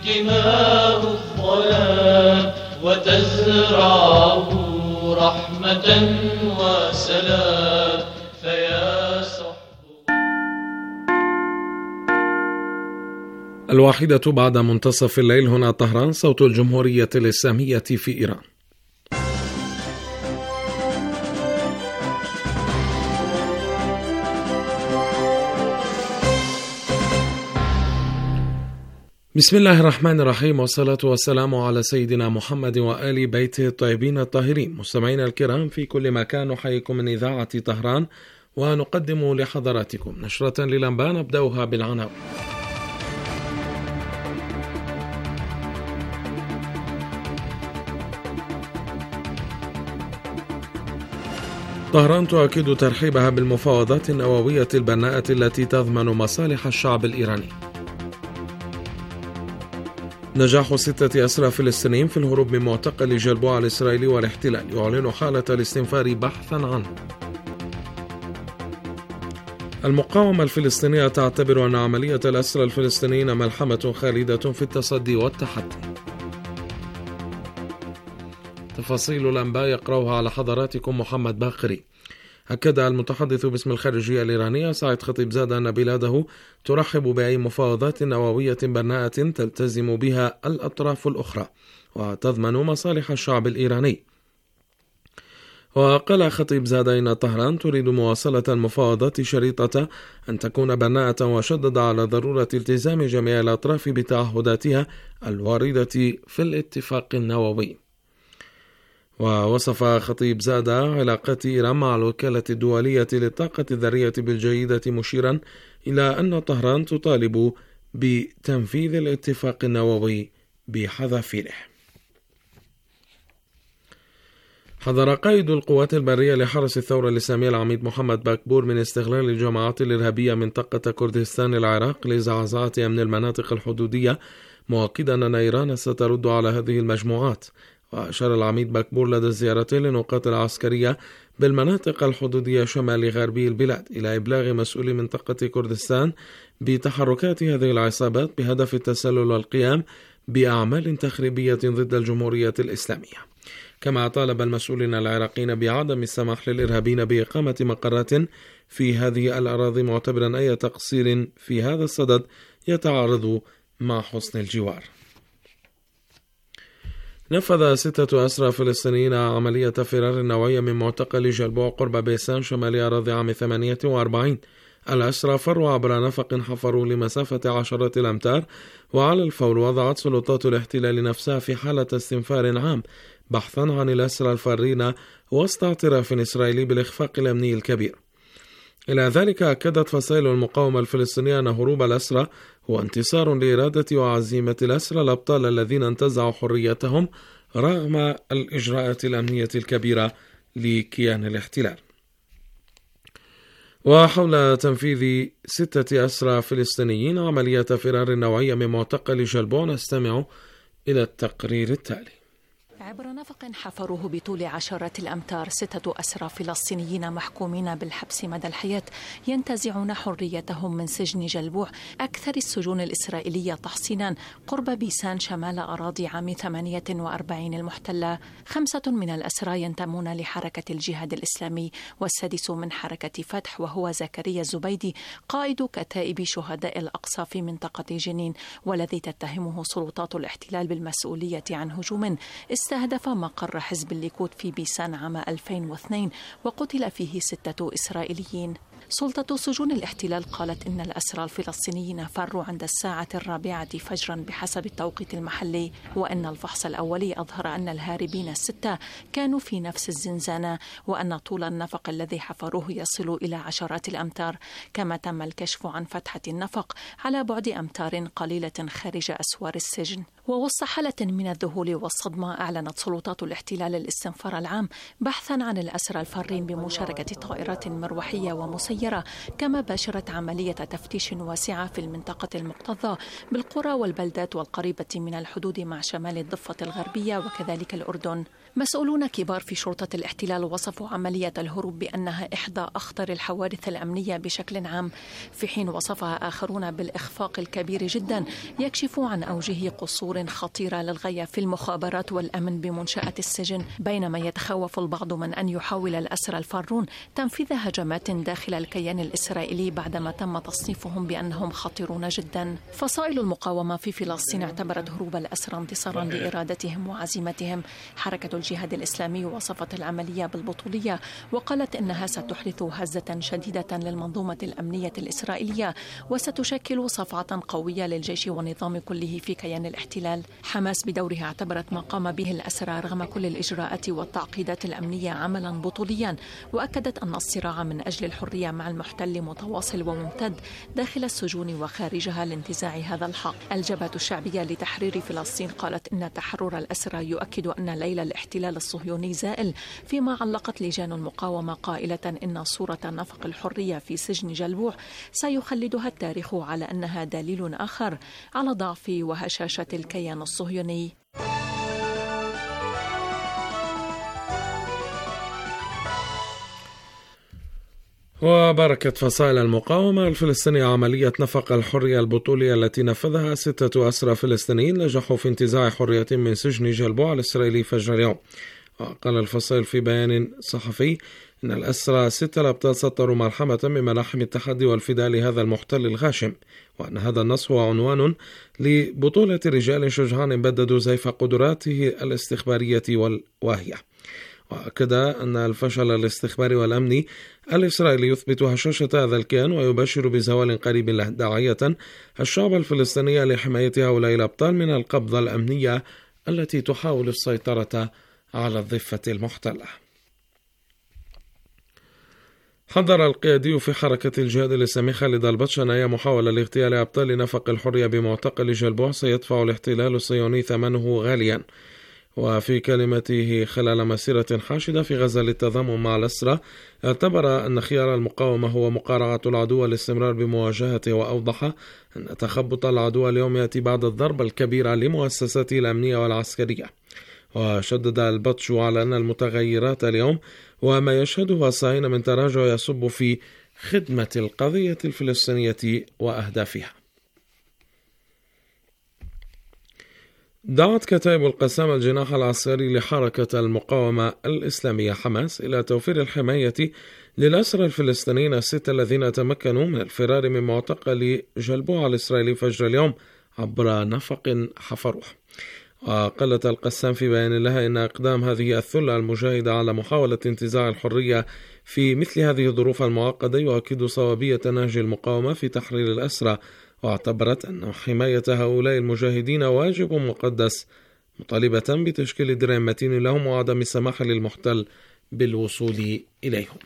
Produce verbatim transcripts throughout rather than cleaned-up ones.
دماء الظلام وتزرعه رحمة وسلام فيا صحب. الواحدة بعد منتصف الليل، هنا طهران، صوت الجمهورية الإسلامية في إيران. بسم الله الرحمن الرحيم، والصلاة والسلام على سيدنا محمد وآل بيته الطيبين الطاهرين. مستمعينا الكرام في كل مكان، نحييكم من إذاعة طهران ونقدم لحضراتكم نشرة للأنباء نبدأها بالعناوين. طهران تؤكد ترحيبها بالمفاوضات النووية البناءة التي تضمن مصالح الشعب الإيراني. نجاح ستة أسرى فلسطينيين في الهروب من معتقل جلبوع الإسرائيلي والاحتلال، يعلن حالة الاستنفار بحثا عنه. المقاومة الفلسطينية تعتبر أن عملية الأسرى الفلسطينيين ملحمة خالدة في التصدي والتحدي. تفاصيل الأنباء يقرأها على حضراتكم محمد باقري. أكد المتحدث باسم الخارجية الإيرانية سعيد خطيبزاد أن بلاده ترحب بأي مفاوضات نووية بناءة تلتزم بها الأطراف الأخرى وتضمن مصالح الشعب الإيراني. وقال خطيبزاد إن طهران تريد مواصلة المفاوضات شريطة أن تكون بناءة، وشدد على ضرورة التزام جميع الأطراف بتعهداتها الواردة في الاتفاق النووي. ووصف خطيبزاد علاقات إيران مع الوكالة الدولية للطاقة الذرية بالجيدة، مشيرا إلى أن طهران تطالب بتنفيذ الاتفاق النووي بحذافيره. حذر قائد القوات البرية لحرس الثورة الإسلامية العميد محمد باكبور من استغلال الجماعات الإرهابية منطقة كردستان العراق لزعزعة أمن المناطق الحدودية، مؤكدا أن إيران سترد على هذه المجموعات. وأشار العميد باكبور لدى زيارته لنقاط العسكرية بالمناطق الحدودية شمال غربي البلاد إلى إبلاغ مسؤولي منطقة كردستان بتحركات هذه العصابات بهدف التسلل والقيام بأعمال تخريبية ضد الجمهورية الإسلامية. كما طالب المسؤولين العراقيين بعدم السماح للإرهابيين بإقامة مقرات في هذه الأراضي، معتبرا أي تقصير في هذا الصدد يتعارض مع حسن الجوار. نفذ ستة أسرى فلسطينيين عملية فرار نوعية من معتقل جلبوع قرب بيسان شمال أراضي عام ثمانية وأربعين. الأسرى فروا عبر نفق حفروا لمسافة عشرات الأمتار، وعلى الفور وضعت سلطات الاحتلال نفسها في حالة استنفار عام بحثا عن الأسرى الفارين وسط اعتراف إسرائيلي بالإخفاق الأمني الكبير. إلى ذلك أكدت فصائل المقاومة الفلسطينية أن هروب الأسرى هو انتصار لإرادة وعزيمة الأسرى الأبطال الذين انتزعوا حريتهم رغم الإجراءات الأمنية الكبيرة لكيان الاحتلال. وحول تنفيذ ستة أسرى فلسطينيين عملية فرار نوعية من معتقل جلبوع، نستمع إلى التقرير التالي. عبر نفق حفروه بطول عشرات الأمتار، ستة أسرى فلسطينيين محكومين بالحبس مدى الحياة ينتزعون حريتهم من سجن جلبوع، أكثر السجون الإسرائيلية تحصينا قرب بيسان شمال أراضي عام ثمانية وأربعين المحتلة. خمسة من الأسرى ينتمون لحركة الجهاد الإسلامي، والسادس من حركة فتح وهو زكريا الزبيدي قائد كتائب شهداء الأقصى في منطقة جنين، والذي تتهمه سلطات الاحتلال بالمسؤولية عن هجوم استهدف مقر حزب الليكود في بيسان عام ألفين واثنين وقتل فيه ستة إسرائيليين. سلطة سجون الاحتلال قالت إن الأسرى الفلسطينيين فروا عند الساعة الرابعة فجرا بحسب التوقيت المحلي، وأن الفحص الأولي أظهر أن الهاربين الستة كانوا في نفس الزنزانة، وأن طول النفق الذي حفروه يصل إلى عشرات الأمتار. كما تم الكشف عن فتحة النفق على بعد أمتار قليلة خارج أسوار السجن. ووسط حالة من الذهول والصدمة، أعلنت سلطات الاحتلال الاستنفار العام بحثا عن الأسرى الفارين بمشاركة طائرات مروحية ومسيرة المحيرة، كما باشرت عملية تفتيش واسعة في المنطقة المكتظة بالقرى والبلدات والقريبة من الحدود مع شمال الضفة الغربية وكذلك الأردن. مسؤولون كبار في شرطة الاحتلال وصفوا عملية الهروب بأنها إحدى أخطر الحوادث الأمنية بشكل عام، في حين وصفها آخرون بالإخفاق الكبير جدا يكشف عن أوجه قصور خطيرة للغاية في المخابرات والأمن بمنشأة السجن، بينما يتخوف البعض من أن يحاول الأسرى الفارون تنفيذ هجمات داخل الكيان الإسرائيلي بعدما تم تصنيفهم بأنهم خطيرون جدا. فصائل المقاومة في فلسطين اعتبرت هروب الأسرى انتصارا لإرادتهم وعزيمتهم. حركة الجهاد الإسلامي وصفت العملية بالبطولية وقالت إنها ستحدث هزة شديدة للمنظومة الأمنية الإسرائيلية وستشكل صفعة قوية للجيش والنظام كله في كيان الاحتلال. حماس بدورها اعتبرت ما قام به الأسرى رغم كل الإجراءات والتعقيدات الأمنية عملا بطوليا، وأكدت أن الصراع من أجل الحرية مع المحتل متواصل وممتد داخل السجون وخارجها لانتزاع هذا الحق. الجبهة الشعبية لتحرير فلسطين قالت إن تحرر الأسرى يؤكد أن ليل الاحتلال الصهيوني زائل، فيما علقت لجان المقاومة قائلة إن صورة نفق الحرية في سجن جلبوع سيخلدها التاريخ على أنها دليل آخر على ضعف وهشاشة الكيان الصهيوني. وباركت فصائل المقاومة الفلسطينية عملية نفق الحرية البطولية التي نفذها ستة أسرى فلسطينيين نجحوا في انتزاع حرية من سجن جلبوع الإسرائيلي فجر اليوم. وقال الفصائل في بيان صحفي إن الأسرى ستة الأبطال سطروا ملحمة من ملاحم التحدي والفداء لهذا المحتل الغاشم، وأن هذا النص هو عنوان لبطولة رجال شجعان بددوا زيف قدراته الاستخبارية والواهية. وأكد أن الفشل الاستخباري والأمني الإسرائيلي يثبت هشاشة هذا الكيان ويبشر بزوال قريب له، داعية الشعب الفلسطيني لحماية هؤلاء الأبطال من القبضة الأمنية التي تحاول السيطرة على الضفة المحتلة. حذر القيادي في حركة الجهاد الإسلامي خالد البطش أن أي محاولة لاغتيال أبطال نفق الحرية بمعتقل جلبوع سيدفع الاحتلال الصهيوني ثمنه غاليا. وفي كلمته خلال مسيرة حاشدة في غزة للتضامن مع الأسرى، اعتبر أن خيار المقاومة هو مقارعة العدو والاستمرار بمواجهته، وأوضح أن تخبط العدو اليوم يأتي بعد الضربة الكبيرة لمؤسساته الأمنية والعسكرية. وشدد البطش على أن المتغيرات اليوم وما يشهده الصهاينة من تراجع يصب في خدمة القضية الفلسطينية وأهدافها. دعت كتائب القسام الجناح العسكري لحركة المقاومة الإسلامية حماس إلى توفير الحماية للأسرى الفلسطينيين الستة الذين تمكنوا من الفرار من معتقل جلبوع الإسرائيلي فجر اليوم عبر نفق حفروه. وقالت القسام في بيان لها إن إقدام هذه الثلة المجاهدة على محاولة انتزاع الحرية في مثل هذه الظروف المعقدة يؤكد صوابية نهج المقاومة في تحرير الأسرى، واعتبرت أن حماية هؤلاء المجاهدين واجب مقدس، مطالبة بتشكيل درع متين لهم وعدم السماح للمحتل بالوصول إليهم.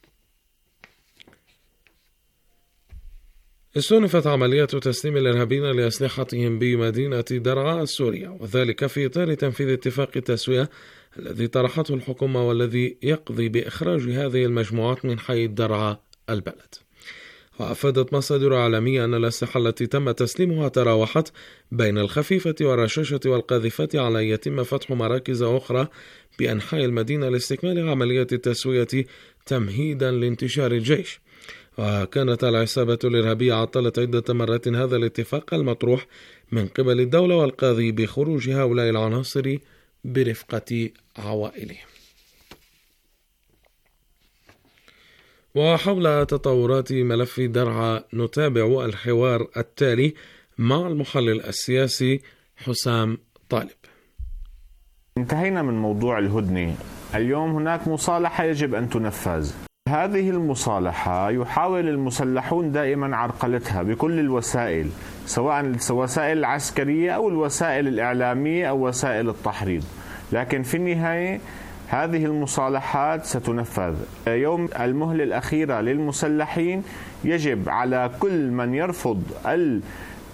استأنفت عملية تسليم الإرهابيين لأسلحتهم بمدينة درعا السورية، وذلك في إطار تنفيذ اتفاق التسوية الذي طرحته الحكومة والذي يقضي بإخراج هذه المجموعات من حي درعا البلد. وأفادت مصادر عالمية أن الأسلحة التي تم تسليمها تراوحت بين الخفيفة والرشاشة والقاذفة، على أن يتم فتح مراكز أخرى بأنحاء المدينة لاستكمال عملية التسوية تمهيدا لانتشار الجيش. وكانت العصابة الإرهابية عطلت عدة مرات هذا الاتفاق المطروح من قبل الدولة والقاضي بخروج هؤلاء العناصر برفقة عوائلهم. وحول تطورات ملف درعا نتابع الحوار التالي مع المحلل السياسي حسام طالب. انتهينا من موضوع الهدنة. اليوم هناك مصالحة يجب أن تنفذ. هذه المصالحة يحاول المسلحون دائما عرقلتها بكل الوسائل، سواء الوسائل العسكرية أو الوسائل الإعلامية أو وسائل التحريض، لكن في النهاية هذه المصالحات ستنفذ. يوم المهلة الأخيرة للمسلحين يجب على كل من يرفض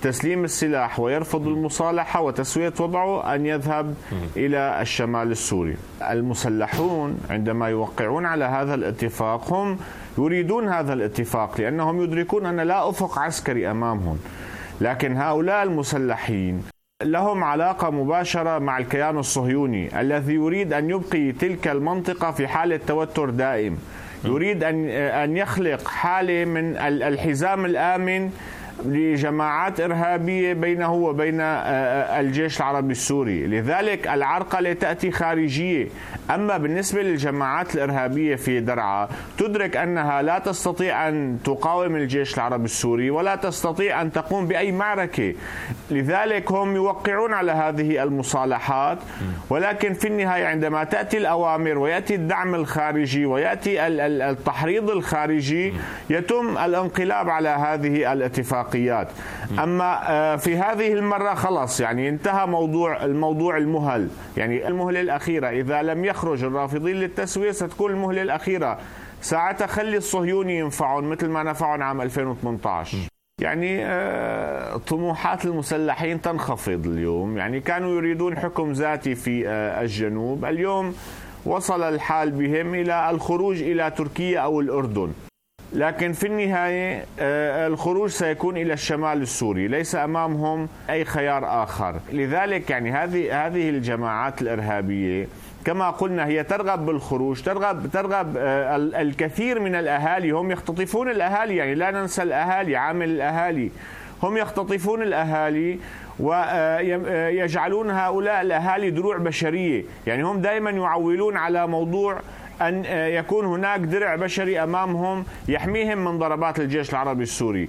تسليم السلاح ويرفض المصالحة وتسوية وضعه أن يذهب إلى الشمال السوري. المسلحون عندما يوقعون على هذا الاتفاق هم يريدون هذا الاتفاق لأنهم يدركون أن لا أفق عسكري أمامهم، لكن هؤلاء المسلحين لهم علاقة مباشرة مع الكيان الصهيوني الذي يريد أن يبقي تلك المنطقة في حالة توتر دائم، يريد أن أن يخلق حالة من الحزام الآمن لجماعات إرهابية بينه وبين الجيش العربي السوري. لذلك العرقلة تأتي خارجية. أما بالنسبة للجماعات الإرهابية في درعا تدرك أنها لا تستطيع أن تقاوم الجيش العربي السوري ولا تستطيع أن تقوم بأي معركة، لذلك هم يوقعون على هذه المصالحات. ولكن في النهاية عندما تأتي الأوامر ويأتي الدعم الخارجي ويأتي التحريض الخارجي يتم الانقلاب على هذه الاتفاقيات. أما في هذه المرة خلاص يعني انتهى موضوع الموضوع المهل، يعني المهلة الأخيرة إذا لم يخرج الرافضين للتسوية ستكون المهلة الأخيرة، ساعتها خلي الصهيوني ينفعون مثل ما نفعون عام ألفين وثمانية عشر. يعني طموحات المسلحين تنخفض اليوم، يعني كانوا يريدون حكم ذاتي في الجنوب، اليوم وصل الحال بهم إلى الخروج إلى تركيا أو الأردن، لكن في النهاية الخروج سيكون إلى الشمال السوري، ليس أمامهم أي خيار آخر. لذلك يعني هذه هذه الجماعات الإرهابية كما قلنا هي ترغب بالخروج، ترغب ترغب الكثير من الأهالي، هم يختطفون الأهالي، يعني لا ننسى الأهالي، عامل الأهالي، هم يختطفون الأهالي ويجعلون هؤلاء الأهالي دروع بشرية، يعني هم دائما يعولون على موضوع أن يكون هناك درع بشري أمامهم يحميهم من ضربات الجيش العربي السوري.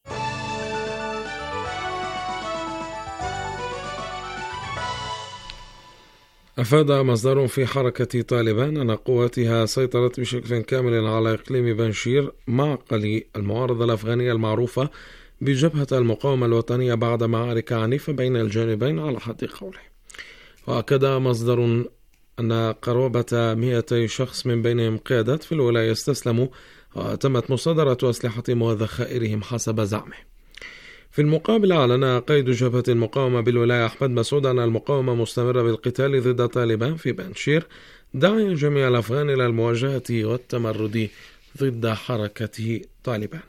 أفاد مصدر في حركة طالبان أن قواتها سيطرت بشكل كامل على إقليم بنشير، معقل المعارضة الأفغانية المعروفة بجبهة المقاومة الوطنية، بعد معارك عنيفة بين الجانبين على حد قوله. وأكد مصدر أن قرابة مئتي شخص من بينهم قيادات في الولاية استسلموا، وتمت مصادرة أسلحتهم وذخائرهم حسب زعمه. في المقابل أعلن قائد جبهة المقاومة بالولاية أحمد مسعود أن المقاومة مستمرة بالقتال ضد طالبان في بنشير، داعيا جميع الأفغان إلى المواجهة والتمرد ضد حركة طالبان.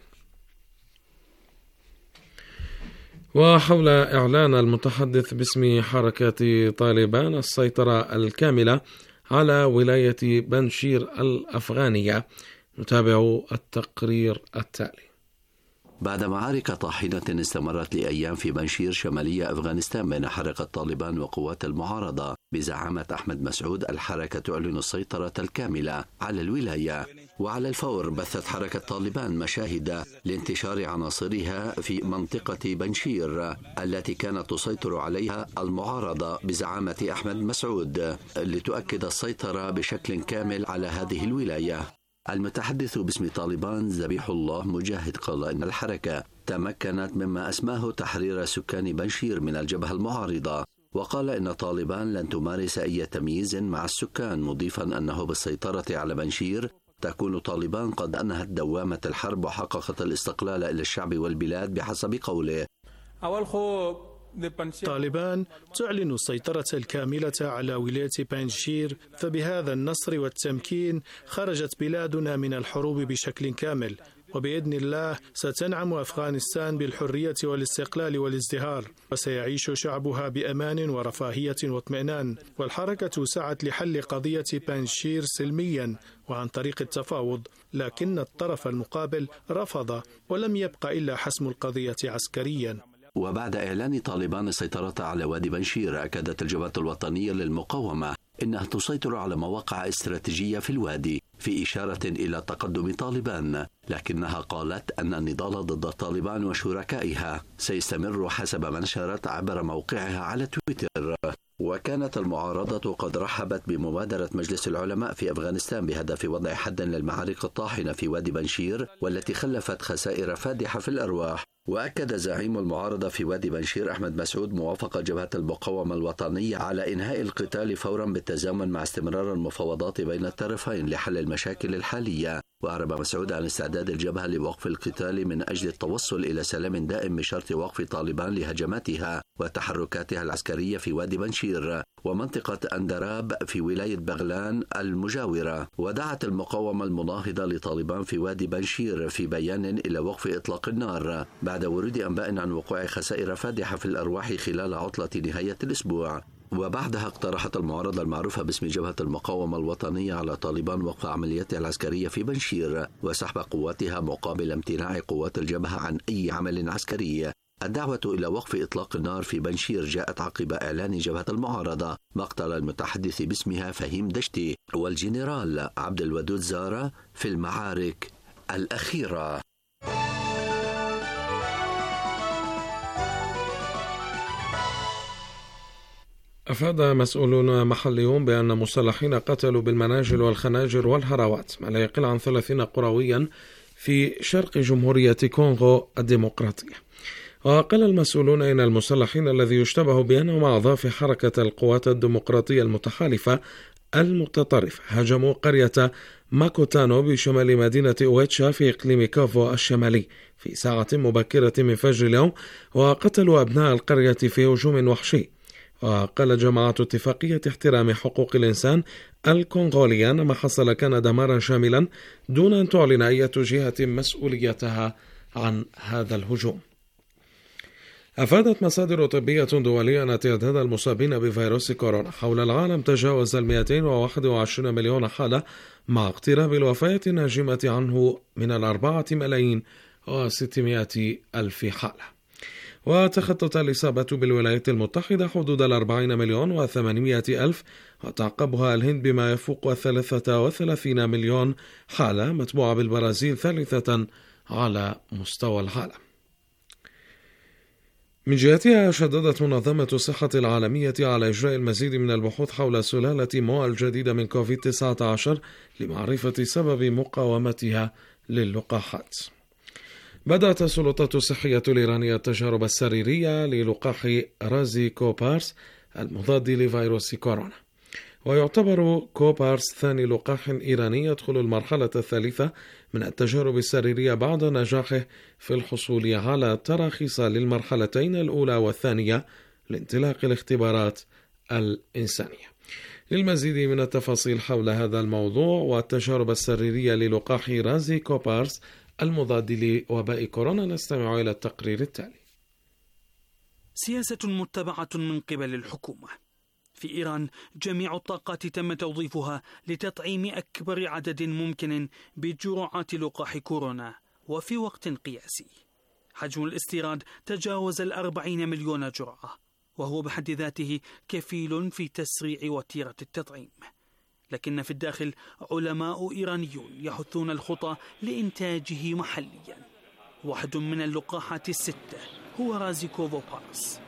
وحول إعلان المتحدث باسم حركة طالبان السيطرة الكاملة على ولاية بنشير الأفغانية، نتابع التقرير التالي. بعد معارك طاحنة استمرت لأيام في بنشير شمالية أفغانستان بين حركة طالبان وقوات المعارضة بزعامة أحمد مسعود، الحركة تعلن السيطرة الكاملة على الولاية. وعلى الفور بثت حركة طالبان مشاهد لانتشار عناصرها في منطقة بنشير التي كانت تسيطر عليها المعارضة بزعامة أحمد مسعود لتؤكد السيطرة بشكل كامل على هذه الولاية. المتحدث باسم طالبان ذبيح الله مجاهد قال إن الحركة تمكنت مما أسماه تحرير سكان بنشير من الجبهة المعارضة، وقال إن طالبان لن تمارس أي تمييز مع السكان، مضيفا أنه بالسيطرة على بنشير تكون طالبان قد أنهت دوامة الحرب وحققت الاستقلال إلى الشعب والبلاد بحسب قوله. طالبان تعلن السيطرة الكاملة على ولاية بنشير، فبهذا النصر والتمكين خرجت بلادنا من الحروب بشكل كامل، وبإذن الله ستنعم أفغانستان بالحرية والاستقلال والازدهار، وسيعيش شعبها بأمان ورفاهية واطمئنان. والحركة سعت لحل قضية بنشير سلميا وعن طريق التفاوض، لكن الطرف المقابل رفض، ولم يبقى إلا حسم القضية عسكريا. وبعد إعلان طالبان السيطرة على وادي بنشير، أكدت الجبهة الوطنية للمقاومة إنها تسيطر على مواقع استراتيجية في الوادي، في إشارة إلى تقدم طالبان، لكنها قالت أن النضال ضد طالبان وشركائها سيستمر حسب ما نشرت عبر موقعها على تويتر. وكانت المعارضة قد رحبت بمبادرة مجلس العلماء في أفغانستان بهدف وضع حد للمعارك الطاحنة في وادي بنشير، والتي خلفت خسائر فادحة في الأرواح وأكد زعيم المعارضة في وادي بنشير أحمد مسعود موافقة جبهة المقاومة الوطنية على إنهاء القتال فورا بالتزامن مع استمرار المفاوضات بين الطرفين لحل المشاكل الحالية. وأعرب مسعود عن استعداد الجبهة لوقف القتال من أجل التوصل إلى سلام دائم بشرط وقف طالبان لهجماتها وتحركاتها العسكرية في وادي بنشير ومنطقة أندراب في ولاية بغلان المجاورة. ودعت المقاومة المناهضة لطالبان في وادي بنشير في بيان إلى وقف إطلاق النار بعد ورود أنباء عن وقوع خسائر فادحة في الأرواح خلال عطلة نهاية الأسبوع. وبعدها اقترحت المعارضة المعروفة باسم جبهة المقاومة الوطنية على طالبان وقف عملياتها العسكرية في بنشير وسحب قواتها مقابل امتناع قوات الجبهة عن أي عمل عسكري. الدعوة إلى وقف إطلاق النار في بنشير جاءت عقب إعلان جبهة المعارضة مقتل المتحدث باسمها فهيم دشتي والجنرال عبد الودود زارة في المعارك الأخيرة. أفاد مسؤولون محليون بأن مسلحين قتلوا بالمناجل والخناجر والهراوات ما لا يقل عن ثلاثين قرويا في شرق جمهورية كونغو الديمقراطية. وقال المسؤولون إن المسلحين الذي يشتبه بأنهم أعضاء في حركة القوات الديمقراطية المتحالفة المتطرفة هاجموا قرية ماكوتانو بشمال مدينة أويتشا في إقليم كافو الشمالي في ساعة مبكرة من فجر اليوم وقتلوا أبناء القرية في هجوم وحشي. وقال جماعة اتفاقية احترام حقوق الإنسان الكونغولية أن ما حصل كان دمارا شاملا دون أن تعلن أي جهة مسؤوليتها عن هذا الهجوم. أفادت مصادر طبية دولية أن تعداد المصابين بفيروس كورونا حول العالم تجاوز مئتين وواحد وعشرين مليون حالة مع اقتراب الوفاة الناجمة عنه من الأربعة ملايين وستمائة ألف حالة. وتخطت الإصابة بالولايات المتحدة حدود الأربعين مليون وثمانمائة ألف وتعقبها الهند بما يفوق ثلاثة وثلاثين مليون حالة متبوعة بالبرازيل ثالثة على مستوى العالم. من جهتها شددت منظمة الصحة العالمية على إجراء المزيد من البحوث حول سلالة مو الجديدة من كوفيد تسعة عشر لمعرفة سبب مقاومتها للقاحات. بدأت السلطات الصحية الإيرانية التجارب السريرية للقاح رازي كوبارس المضاد لفيروس كورونا، ويعتبر كوبارس ثاني لقاح إيراني يدخل المرحلة الثالثة من التجارب السريرية بعد نجاحه في الحصول على تراخيص للمرحلتين الأولى والثانية لانطلاق الاختبارات الإنسانية. للمزيد من التفاصيل حول هذا الموضوع والتجارب السريرية للقاح رازي كوبارس المضاد لوباء كورونا نستمع إلى التقرير التالي. سياسة متبعة من قبل الحكومة. في إيران جميع الطاقات تم توظيفها لتطعيم أكبر عدد ممكن بجرعات لقاح كورونا وفي وقت قياسي. حجم الاستيراد تجاوز الأربعين مليون جرعة، وهو بحد ذاته كفيل في تسريع وتيرة التطعيم. لكن في الداخل علماء إيرانيون يحثون الخطى لإنتاجه محليا. واحد من اللقاحات الستة هو رازيكوفوبارس.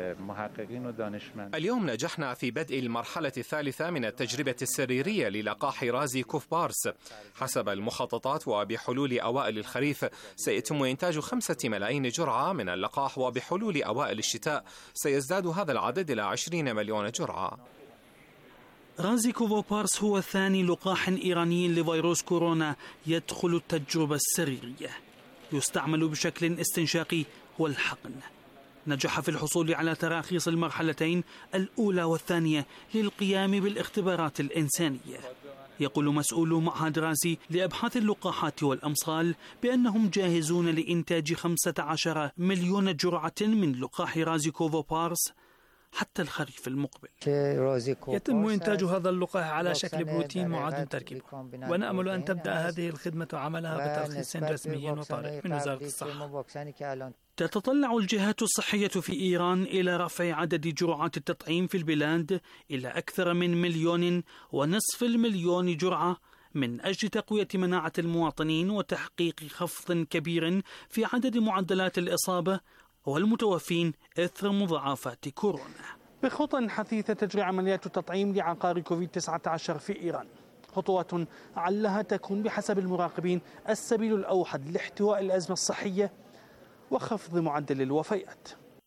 اليوم نجحنا في بدء المرحلة الثالثة من التجربة السريرية للقاح رازي كوفبارس. حسب المخططات وبحلول أوائل الخريف سيتم إنتاج خمسة ملايين جرعة من اللقاح، وبحلول أوائل الشتاء سيزداد هذا العدد إلى عشرين مليون جرعة. رازيكوفوبارس هو ثاني لقاح إيراني لفيروس كورونا يدخل التجربة السريرية. يستعمل بشكل استنشاقي والحقن. نجح في الحصول على تراخيص المرحلتين الأولى والثانية للقيام بالاختبارات الإنسانية. يقول مسؤولو معهد رازي لأبحاث اللقاحات والأمصال بأنهم جاهزون لإنتاج خمسة عشر مليون جرعة من لقاح رازيكوفوبارس حتى الخريف المقبل. يتم إنتاج هذا اللقاح على شكل بروتين معاد تركيبه، ونأمل أن تبدأ هذه الخدمة عملها بترخيص رسمي وطارئ من وزارة الصحة. تتطلع الجهات الصحية في إيران إلى رفع عدد جرعات التطعيم في البلاد إلى أكثر من مليون ونصف المليون جرعة من أجل تقوية مناعة المواطنين وتحقيق خفض كبير في عدد معدلات الإصابة والمتوفين إثر مضاعفات كورونا. بخطى حثيثة تجري عمليات التطعيم لعقار كوفيد تسعة عشر في إيران، خطوات علها تكون بحسب المراقبين السبيل الأوحد لاحتواء الأزمة الصحية وخفض معدل الوفيات.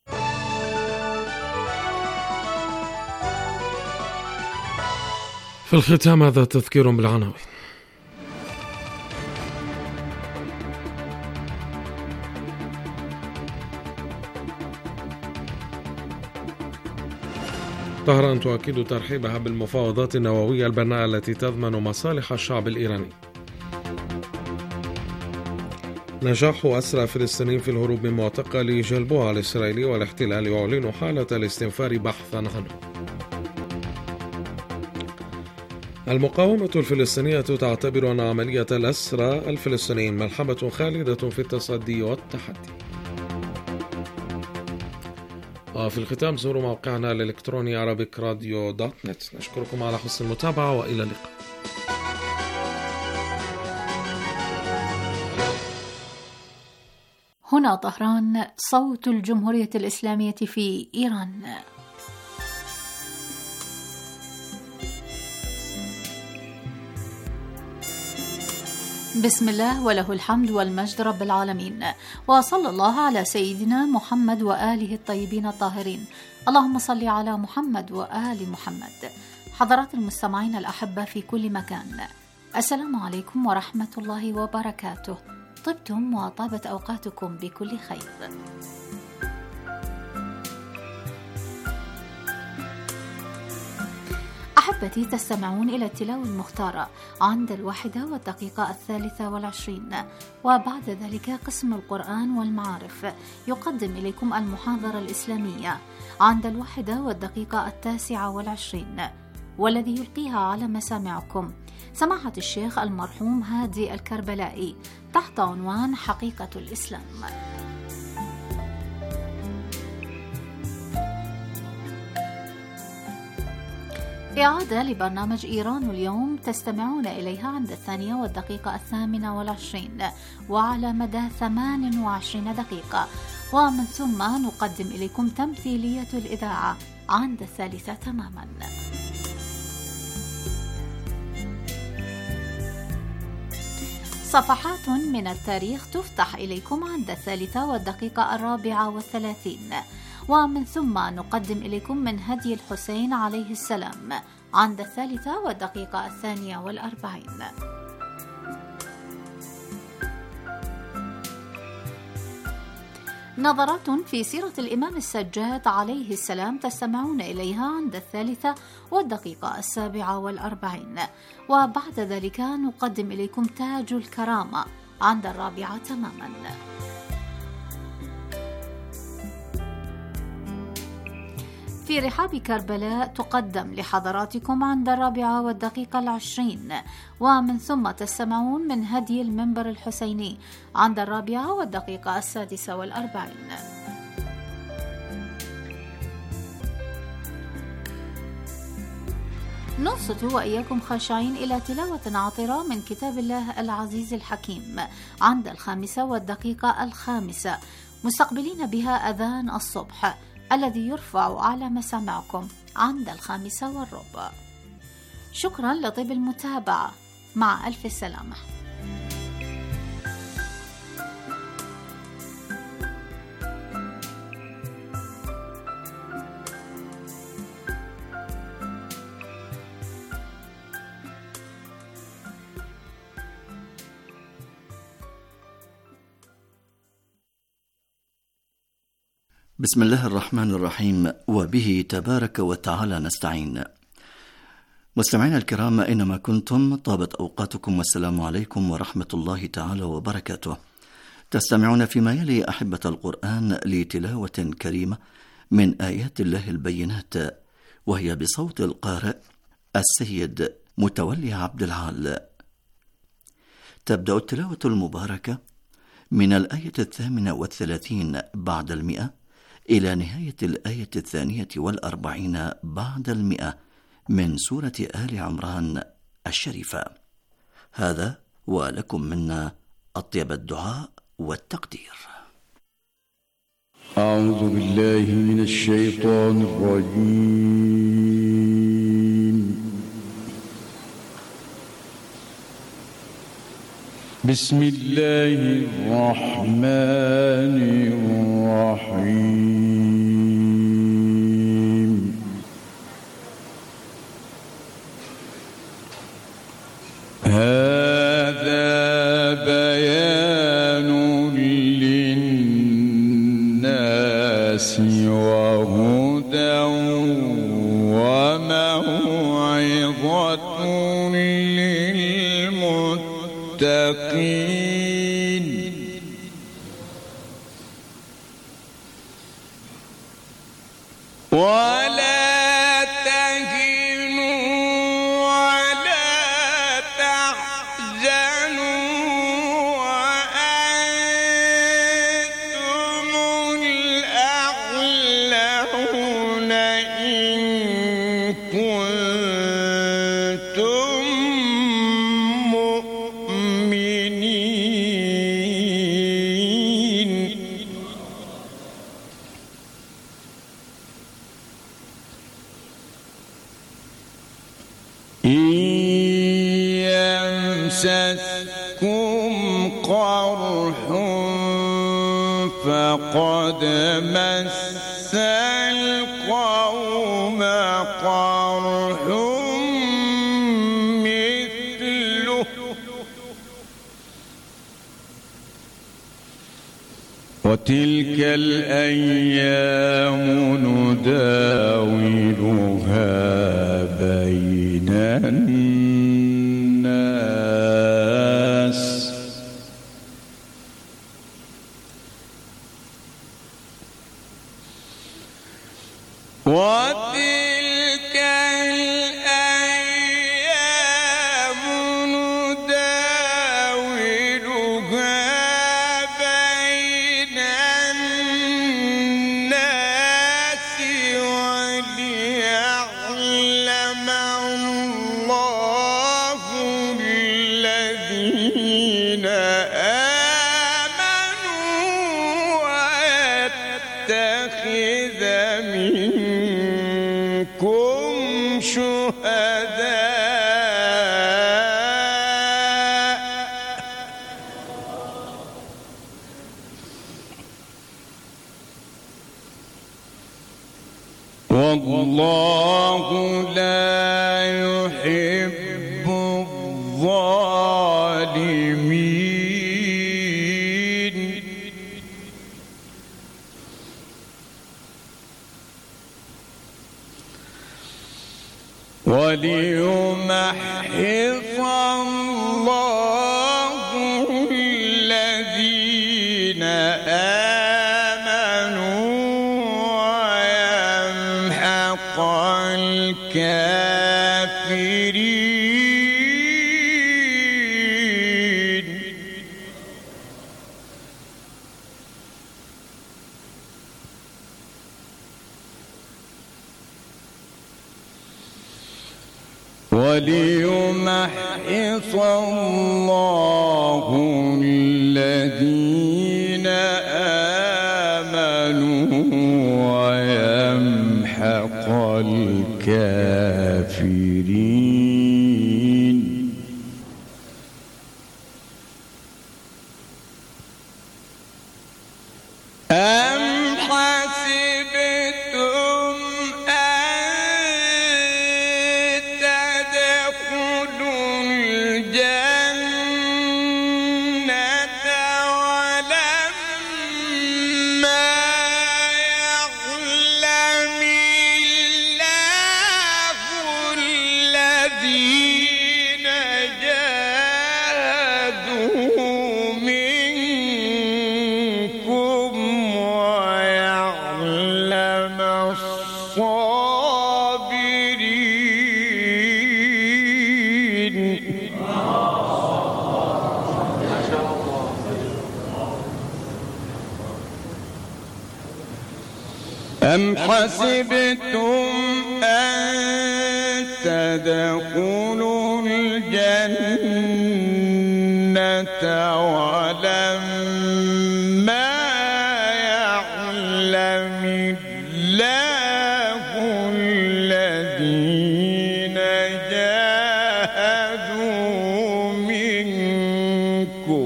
في الختام هذا تذكير بالعناوين. طهران تؤكد ترحيبها بالمفاوضات النووية البناءة التي تضمن مصالح الشعب الإيراني. نجاح أسرى فلسطينيين في الهروب من معتقل جلبوع الإسرائيلي والاحتلال يعلن حالة الاستنفار بحثا عنه. المقاومة الفلسطينية تعتبر أن عملية الأسرى الفلسطينيين ملحمة خالدة في التصدي والتحدي. وفي الختام زوروا موقعنا الإلكتروني عربيك راديو دوت نت. نشكركم على حسن المتابعة وإلى اللقاء. هنا طهران، صوت الجمهورية الإسلامية في إيران. بسم الله وله الحمد والمجد رب العالمين، وصلى الله على سيدنا محمد وآله الطيبين الطاهرين. اللهم صل على محمد وآل محمد. حضرات المستمعين الأحبة في كل مكان، السلام عليكم ورحمة الله وبركاته. طبتم وطابت أوقاتكم بكل خير. أحبتي، تستمعون إلى التلاوة المختارة عند الواحدة والدقيقة الثالثة والعشرين، وبعد ذلك قسم القرآن والمعارف يقدم إليكم المحاضرة الإسلامية عند الواحدة والدقيقة التاسعة والعشرين، والذي يلقيها على مسامعكم سماحة الشيخ المرحوم هادي الكربلائي تحت عنوان حقيقة الإسلام. إعادة لبرنامج إيران اليوم تستمعون إليها عند الثانية والدقيقة الثامنة والعشرين وعلى مدى ثمان وعشرين دقيقة، ومن ثم نقدم إليكم تمثيلية الإذاعة عند الثالثة تماما. صفحات من التاريخ تفتح إليكم عند الثالثة والدقيقة الرابعة والثلاثين، ومن ثم نقدم إليكم من هدي الحسين عليه السلام عند الثالثة والدقيقة الثانية والأربعين. نظرات في سيرة الإمام السجاد عليه السلام تستمعون إليها عند الثالثة والدقيقة السابعة والأربعين، وبعد ذلك نقدم إليكم تاج الكرامة عند الرابعة تماما. في رحاب كربلاء تقدم لحضراتكم عند الرابعة والدقيقة العشرين، ومن ثم تستمعون من هدي المنبر الحسيني عند الرابعة والدقيقة السادسة والأربعين. ننصت وإياكم خاشعين إلى تلاوة عاطرة من كتاب الله العزيز الحكيم عند الخامسة والدقيقة الخامسة، مستقبلين بها أذان الصبح الذي يرفع على مسامعكم عند الخامسة والربع. شكرا لطيب المتابعة، مع ألف سلامة. بسم الله الرحمن الرحيم، وبه تبارك وتعالى نستعين. مستمعينا الكرام أينما كنتم، طابت أوقاتكم، والسلام عليكم ورحمة الله تعالى وبركاته. تستمعون فيما يلي أحبة القرآن لتلاوة كريمة من آيات الله البينات، وهي بصوت القارئ السيد متولي عبد العال. تبدأ التلاوة المباركة من الآية الثامنة والثلاثين بعد المئة إلى نهاية الآية الثانية والأربعين بعد المئة من سورة آل عمران الشريفة. هذا ولكم منا أطيب الدعاء والتقدير. أعوذ بالله من الشيطان الرجيم. بسم الله الرحمن الرحيم هذا بيان للناس وهدى وموعظة للمتقين ولا تهنوا ولا تحزنوا وأنتم الأعلون إن كنتم مؤمنين إن يمسسكم قرح فقد مس القوم قرح مثله وتلك الأيام نداولها بين الناس وتلك الأيام نداولها بين الناس وليعلم الله الذين آمنوا ويتخذ منكم شهداء والله لا يحب الظالمين وليمحص الله الذين آمنوا ويمحق الكافرين وليمحص الله الذين آمنوا ويمحق الكافرين أم حسبتم أم حسبتم أن تدخلوا الجنة ولما يعلم الله الذين جاهدوا منكم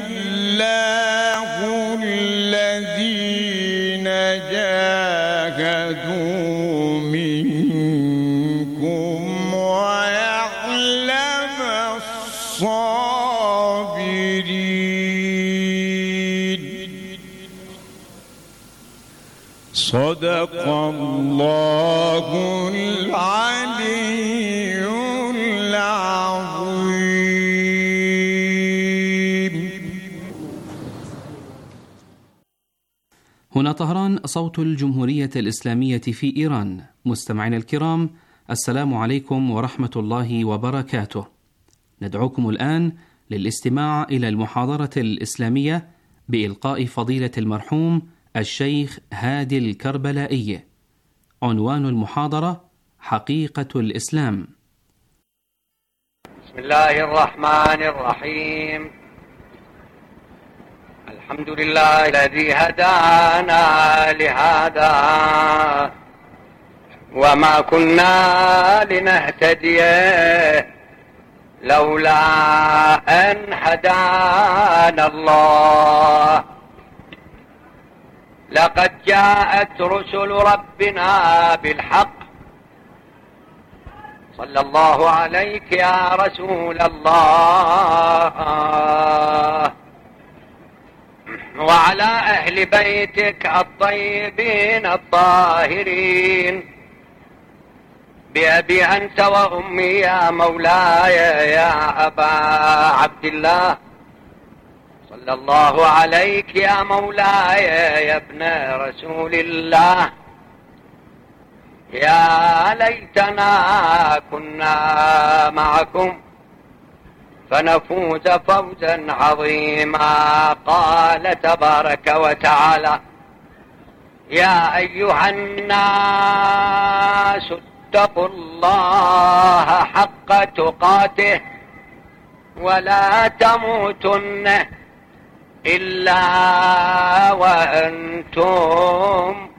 الله الذين جاهدوا منكم ويعلم الصابرين. صدق الله العلي العظيم. هنا طهران، صوت الجمهورية الإسلامية في إيران. مستمعينا الكرام، السلام عليكم ورحمة الله وبركاته. ندعوكم الآن للاستماع إلى المحاضرة الإسلامية بإلقاء فضيلة المرحوم الشيخ هادي الكربلائي. عنوان المحاضرة: حقيقة الإسلام. بسم الله الرحمن الرحيم. الحمد لله الذي هدانا لهذا وما كنا لنهتدي لولا أن هدانا الله. لقد جاءت رسل ربنا بالحق. صلى الله عليك يا رسول الله وعلى أهل بيتك الطيبين الطاهرين. بأبي أنت وأمي يا مولاي يا أبا عبد الله. صلى الله عليك يا مولاي يا ابن رسول الله. يا ليتنا كنا معكم فنفوز فوزا عظيما. قال تبارك وتعالى: يا أيها الناس اتقوا الله حق تقاته ولا تموتن إلا وأنتم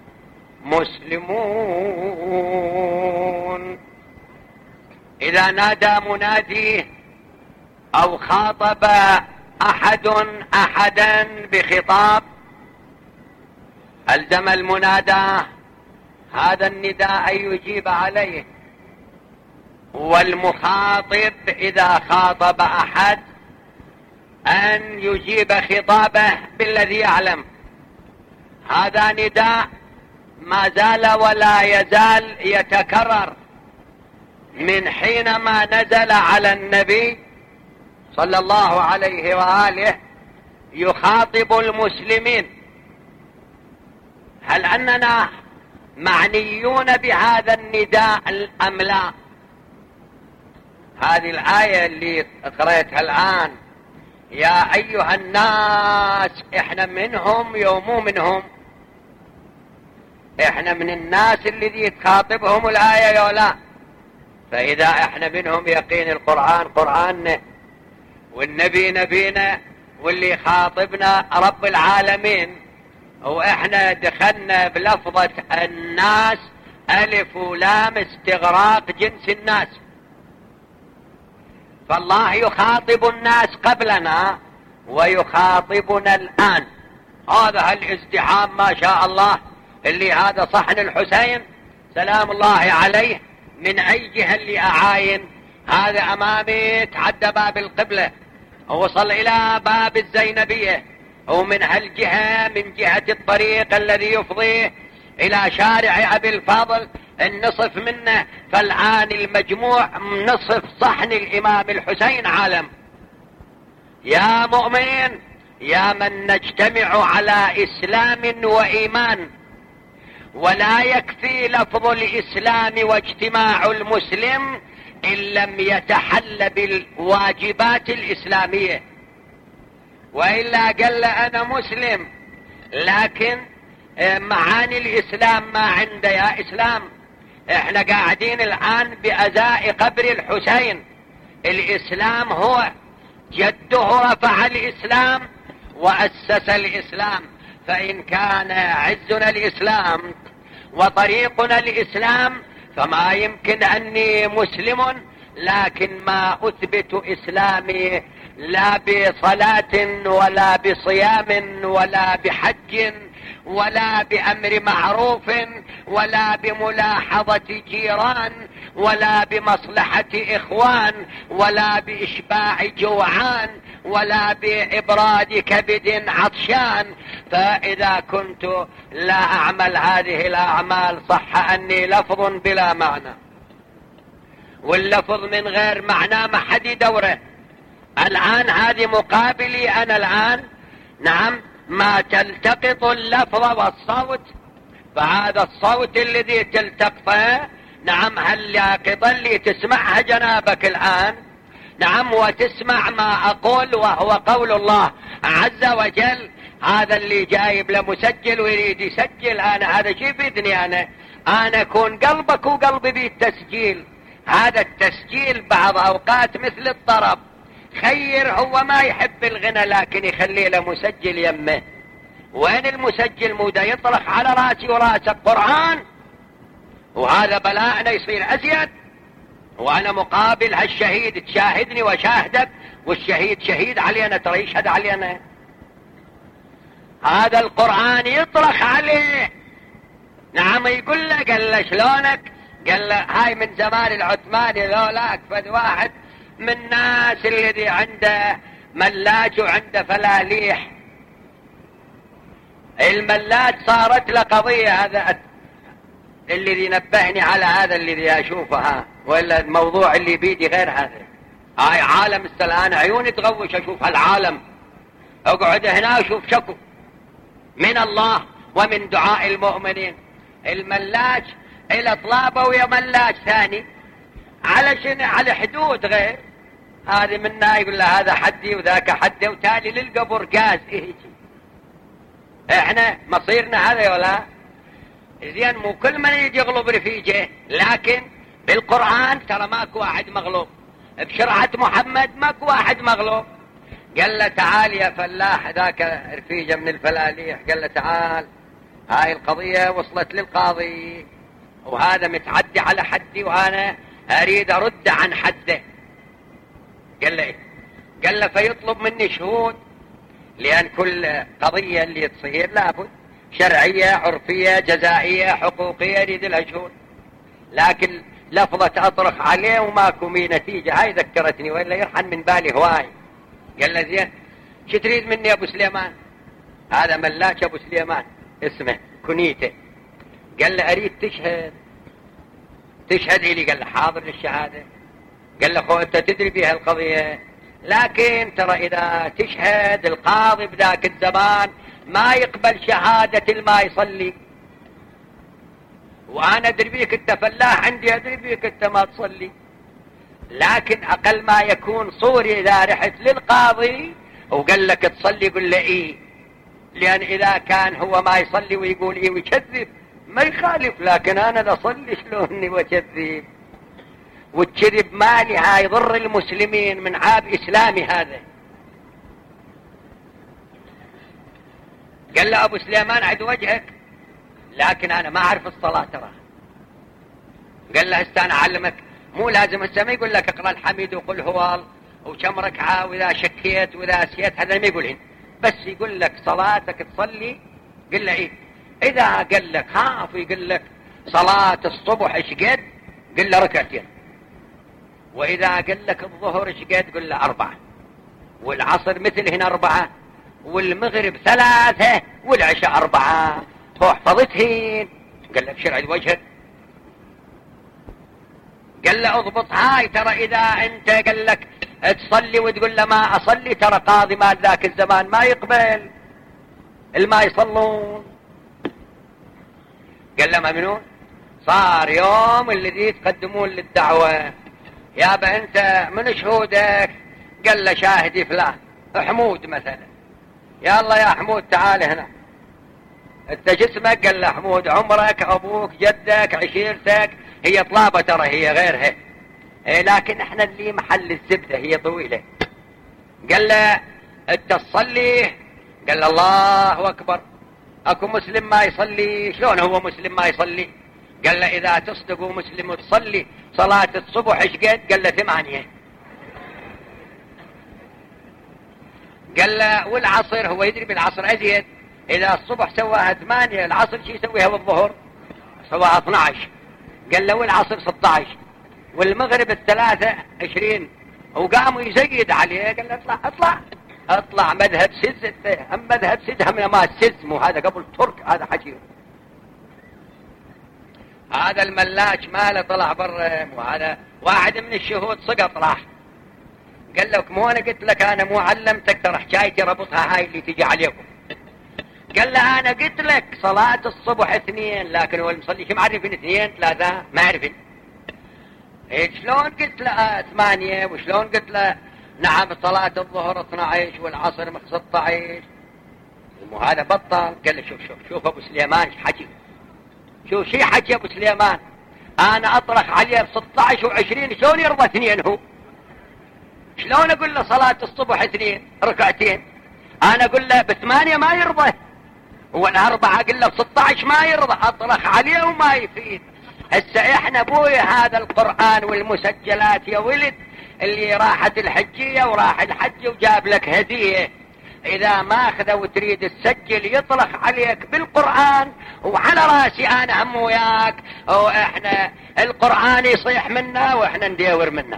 مسلمون. إذا نادى مناديه أو خاطب أحد أحدا بخطاب ألزم المنادى هذا النداء أن يجيب عليه. والمخاطب إذا خاطب أحد أن يجيب خطابه بالذي يعلم. هذا نداء ما زال ولا يزال يتكرر من حينما نزل على النبي صلى الله عليه وآله يخاطب المسلمين. هل أننا معنيون بهذا النداء أم لا؟ هذه الآية اللي قرأتها الآن، يا أيها الناس، إحنا منهم يومو منهم؟ إحنا من الناس الذي تخاطبهم الآية يولا. فإذا إحنا منهم يقين القرآن قرآننا والنبي نبينا واللي خاطبنا رب العالمين. وإحنا دخلنا بلفظة الناس ألف ولام استغراق جنس الناس. فالله يخاطب الناس قبلنا ويخاطبنا الآن. هذا الازدحام ما شاء الله اللي هذا صحن الحسين سلام الله عليه من أي جهة اللي أعاين. هذا أمامي تعدى باب القبلة ووصل إلى باب الزينبية، ومن هالجهة من جهة الطريق الذي يفضي إلى شارع أبي الفاضل النصف منه. فالآن المجموع نصف صحن الإمام الحسين عالم. يا مؤمن، يا من نجتمع على إسلام وإيمان، ولا يكفي لفظ الإسلام واجتماع المسلم إن لم يتحل بالواجبات الإسلامية. وإلا قال أنا مسلم لكن معاني الإسلام ما عنده. يا إسلام، احنا قاعدين الآن بأزاء قبر الحسين. الإسلام هو جده رفع الإسلام وأسس الإسلام. فإن كان عزنا الإسلام وطريقنا الإسلام فما يمكن أني مسلم لكن ما أثبت إسلامي لا بصلاة ولا بصيام ولا بحج ولا بأمر معروف ولا بملاحظة جيران ولا بمصلحة إخوان ولا بإشباع جوعان ولا بإبراد كبد عطشان. فإذا كنت لا أعمل هذه الأعمال صح أني لفظ بلا معنى، واللفظ من غير معنى ما حد يدوره. الآن هذه مقابلي أنا الآن، نعم، ما تلتقط اللفظ والصوت، فهذا الصوت الذي تلتقطه، نعم، هل لاقط اللي تسمعها جنابك الآن، نعم، وتسمع ما أقول وهو قول الله عز وجل. هذا اللي جايب لمسجل ويريد يسجل، أنا هذا شيء بإذني، أنا أنا أكون قلبك وقلبي بالتسجيل. هذا التسجيل بعض أوقات مثل الطرب، خير هو ما يحب الغنى لكن يخليه له مسجل يمه. وين المسجل؟ مودا يطرح على راسي وراسك قرآن، وهذا بلاءنا يصير أزيد. وأنا مقابل هالشهيد تشاهدني وشاهدك، والشهيد شهيد علينا، ترى يشهد علينا. هذا القرآن يطرح عليه، نعم، يقول له، قال له شلونك؟ قال له هاي من زمان العثماني لولاك فد واحد من الناس الذي عنده ملاج وعنده فلاليح. الملاج صارت له قضية، هذا الذي نبهني على هذا الذي أشوفها، ولا الموضوع اللي بيدي غير هذا. هاي عالم السلام، عيوني تغوش أشوف هالعالم، أقعد هنا أشوف شكو من الله ومن دعاء المؤمنين. الملاج إلى طلابة ويا ملاج ثاني على شنو؟ على حدود غير. هذه منا يقول له هذا حدي وذاك حدي، وتالي للقبر قاز يجي. احنا مصيرنا هذا ولا زين؟ مو كل من يجي يغلب رفيجه، لكن بالقرآن ترى ماكو واحد مغلوب، بشرعة محمد ماكو واحد مغلوب. قال له تعال يا فلاح، ذاك رفيجه من الفلاليح، قال له تعال، هاي القضية وصلت للقاضي وهذا متعدي على حدي وأنا أريد أرد عن حده. قال له إيه؟ قال له فيطلب مني شهود، لأن كل قضية اللي تصير لابد شرعية عرفية جزائية حقوقية يريد لها شهود، لكن لفظة أطرق عليه وماكو مي نتيجة. هاي ذكرتني وإلا يرحن من بالي هواي. قال له زين شو تريد مني أبو سليمان؟ هذا ملاك أبو سليمان اسمه كنيته. قال له أريد تشهد. تشهد إلي؟ قال له حاضر للشهادة. قال له خو أنت تدري بها القضية، لكن ترى إذا تشهد القاضي بذاك الزمان ما يقبل شهادة الما يصلي، وأنا أدري بيك أنت فلاح عندي، أدري بيك أنت ما تصلي، لكن أقل ما يكون صوري إذا رحت للقاضي وقال لك تصلي قل له إيه، لأن إذا كان هو ما يصلي ويقول إيه ويكذب ما يخالف، لكن أنا لا أصلي شلوني وكذب، والكذب مالي هاي يضر المسلمين من عاب إسلامي هذا. قال له أبو سليمان عد وجهك، لكن أنا ما أعرف الصلاة ترى. قال له استنى أعلمك، مو لازم هسه ما يقول لك اقرأ الحميد وقل هو وكم ركعة وإذا شكيت وإذا أسيت، هذا ما يقولهن، بس يقول لك صلاتك تصلي. قل له إيه؟ إذا قال لك خاف يقول لك صلاة الصبح إيش قد؟ قل له ركعتين. وإذا قال لك الظهر إيش قد؟ قل له أربعة، والعصر مثل هنا أربعة، والمغرب ثلاثة، والعشاء أربعة. هو حفظتهن. قال له بشرع وجهك. قال له اضبط هاي، ترى إذا أنت قال لك تصلي وتقول له ما أصلي، ترى قاضي مال ذاك الزمان ما يقبل الما يصلون. قال له ممنون. صار يوم الذي يتقدمون للدعوة، يابا أنت من شهودك؟ قال له شاهدي فلان حمود مثلا. يا الله يا حمود تعال هنا، انت جسمك؟ قال له حمود عمرك، أبوك، جدك، عشيرتك، هي طلابة ترى هي غيرها، إيه لكن احنا اللي محل الزبدة هي طويلة. قال له انت تصلي؟ قال له الله أكبر، اكو مسلم ما يصلي؟ شلون هو مسلم ما يصلي؟ قال له إذا تصدقوا مسلم وتصلي صلاة الصبح ايش قد؟ قال له ثمانية. قال له والعصر، هو يدري بالعصر أزيد، إذا الصبح سواها ثمانية العصر شي يسويها بالظهر سواها اثنى عشر. قال له والعصر ستة عشر والمغرب الثلاثة عشرين، وقاموا يزيد عليه. قال له اطلع اطلع اطلع مذهب سز، هم مذهب سز هم ما سز، مو هذا قبل الترك، هذا حكي. هذا الملاش ماله طلع برا، وهذا واحد من الشهود سقط راح. قال لك مو انا قلت لك انا مو علمتك ترى حكايتي ربطها هاي اللي تجي عليكم. قال له انا قلت لك صلاة الصبح اثنين، لكن هو المصلي كم عرفين اثنين ثلاثة ما عرفين. إيه شلون قلت له ثمانية، وشلون قلت له نعم صلاة الظهر اثنى عشر والعصر ستة عشر. وهذا بطل. قال له شوف شوف شوف ابو سليمان ايش حكي، شوف شي حكي ابو سليمان، انا اطرح عليه ب ستة عشر وعشرين، شلون يرضى اثنين هو؟ شلون اقول له صلاة الصبح اثنين ركعتين؟ انا اقول له بثمانية ما يرضى، والاربعة اقول له بستة عشر ما يرضى، اطرح عليه وما يفيد. هسه احنا ابويا هذا القرآن والمسجلات يا ولد اللي راحت الحجية وراح الحج وجاب لك هدية، اذا ما اخذه وتريد تسجل يطلق عليك بالقرآن وعلى راسي انا هم وياك، واحنا القرآن يصيح منا واحنا ندور منا.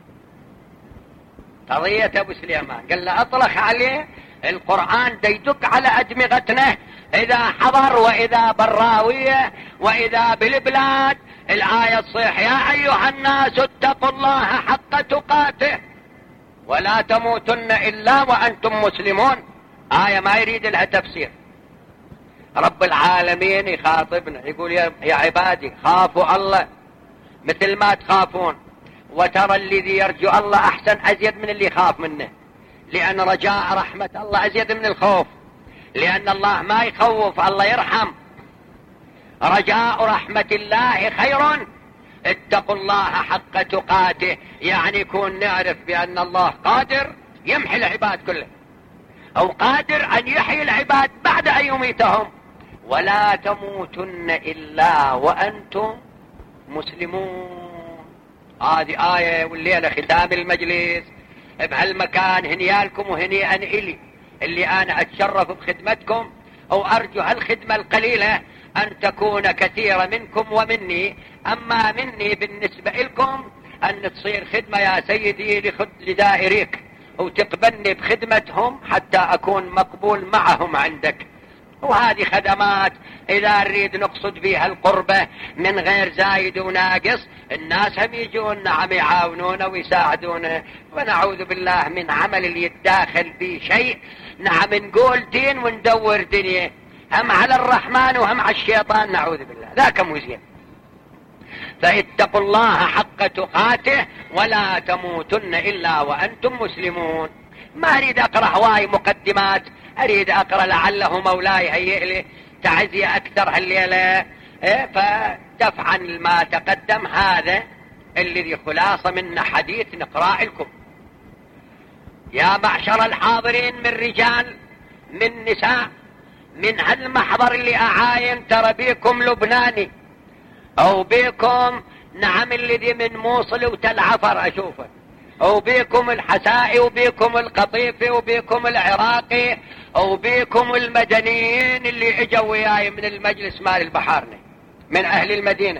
قضية ابو سليمان قال له اطلق عليه القرآن ديدك على ادمغتنا، اذا حضر واذا بالراوية واذا بالبلاد الآية تصيح يا ايها الناس اتقوا الله حق تقاته ولا تموتن الا وانتم مسلمون. آية ما يريد لها تفسير. رب العالمين يخاطبنا يقول يا عبادي خافوا الله مثل ما تخافون، وترى الذي يرجو الله احسن ازيد من اللي يخاف منه، لان رجاء رحمة الله ازيد من الخوف، لان الله ما يخوف الله يرحم. رجاء رحمة الله خير، اتقوا الله حق تقاته، يعني يكون نعرف بان الله قادر يمحي العباد كله، او قادر ان يحيي العباد بعد ان يميتهم. ولا تموتن الا وانتم مسلمون. هذه آية والليلة ختام المجلس بهالمكان، هنيالكم وهنيئا إلي اللي أنا أتشرف بخدمتكم، أو أرجو هالخدمة القليلة أن تكون كثيرة منكم ومني. أما مني بالنسبة لكم أن تصير خدمة يا سيدي لدائريك وتقبلني بخدمتهم حتى أكون مقبول معهم عندك. وهذه خدمات إذا نريد نقصد بها القربة من غير زايد وناقص، الناس هم يجون نعم يعاونونا ويساعدونا، ونعوذ بالله من عمل اللي يتداخل به شيء نعم نقول دين وندور دنيا، هم على الرحمن وهم على الشيطان نعوذ بالله، ذاك مو زين. فاتقوا الله حق تقاته ولا تموتن إلا وأنتم مسلمون. ما أريد أقرأ هواي مقدمات، أريد أقرأ لعله مولاي هيئ لي تعزية أكثر هالليلة، إيه فدفعا ما تقدم هذا الذي خلاصة من حديث نقرأ لكم. يا معشر الحاضرين من رجال من نساء، من هالمحضر اللي أعاين ترى بيكم لبناني أو بيكم نعم الذي من موصل وتل عفر أشوفه، أو بيكم الحسائي وبيكم القطيفي وبيكم العراقي وبيكم المدنيين اللي اجوا وياي من المجلس مال البحارني من أهل المدينة.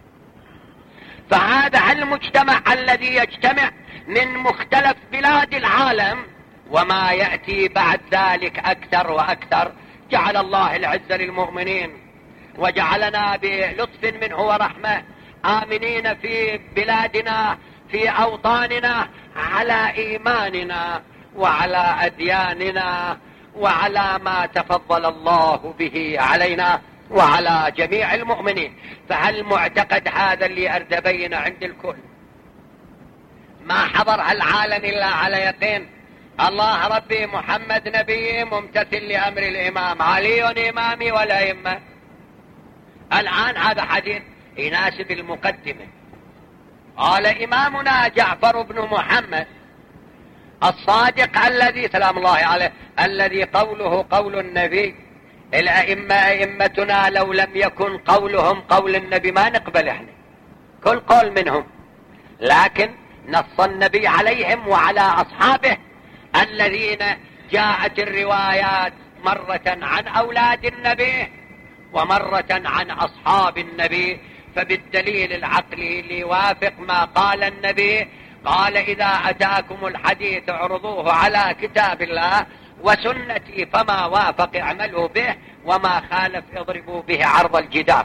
فهذا المجتمع الذي يجتمع من مختلف بلاد العالم، وما يأتي بعد ذلك أكثر وأكثر. جعل الله العزة للمؤمنين وجعلنا بلطف منه ورحمة آمنين في بلادنا في أوطاننا على إيماننا وعلى أدياننا وعلى ما تفضل الله به علينا وعلى جميع المؤمنين. فهالمعتقد هذا اللي أردبين عند الكل، ما حضر هالعالم إلا على يقين الله ربي محمد نبي ممتثل لأمر الإمام علي إمامي ولا إمة. الآن هذا حديث يناسب المقدمة. قال إمامنا جعفر بن محمد الصادق الذي سلام الله عليه الذي قوله قول النبي، الأئمة أئمتنا لو لم يكن قولهم قول النبي ما نقبل احنا كل قول منهم، لكن نص النبي عليهم وعلى أصحابه الذين جاءت الروايات مرة عن أولاد النبي ومرة عن أصحاب النبي، فبالدليل العقلي اللي يوافق ما قال النبي قال إذا أتاكم الحديث اعرضوه على كتاب الله وسنتي فما وافق اعملوا به وما خالف اضربوا به عرض الجدار.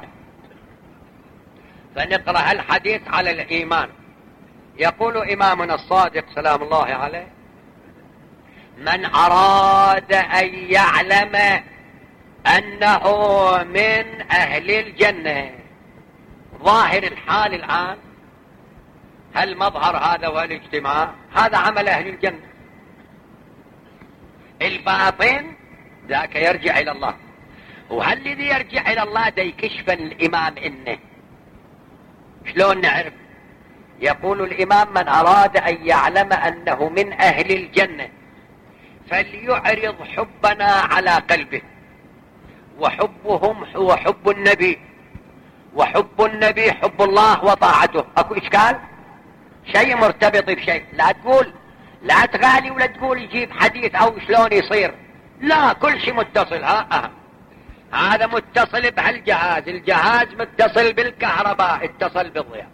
فنقرأ الحديث على الإيمان. يقول إمامنا الصادق سلام الله عليه: من أراد أن يعلم أنه من أهل الجنة، ظاهر الحال الآن هل مظهر هذا والاجتماع هذا عمل أهل الجنة، الباطن ذاك يرجع إلى الله. وهل الذي يرجع إلى الله دا يكشف الإمام إنه شلون نعرف؟ يقول الإمام: من أراد أن يعلم أنه من أهل الجنة فليعرض حبنا على قلبه، وحبهم هو حب النبي، وحب النبي حب الله وطاعته. أكو إشكال؟ شيء مرتبط بشيء. لا تقول لا تغالي ولا تقول يجيب حديث أو شلون يصير، لا، كل شيء متصل. ها أه. هذا متصل بهالجهاز، الجهاز متصل بالكهرباء، اتصل بالضياء.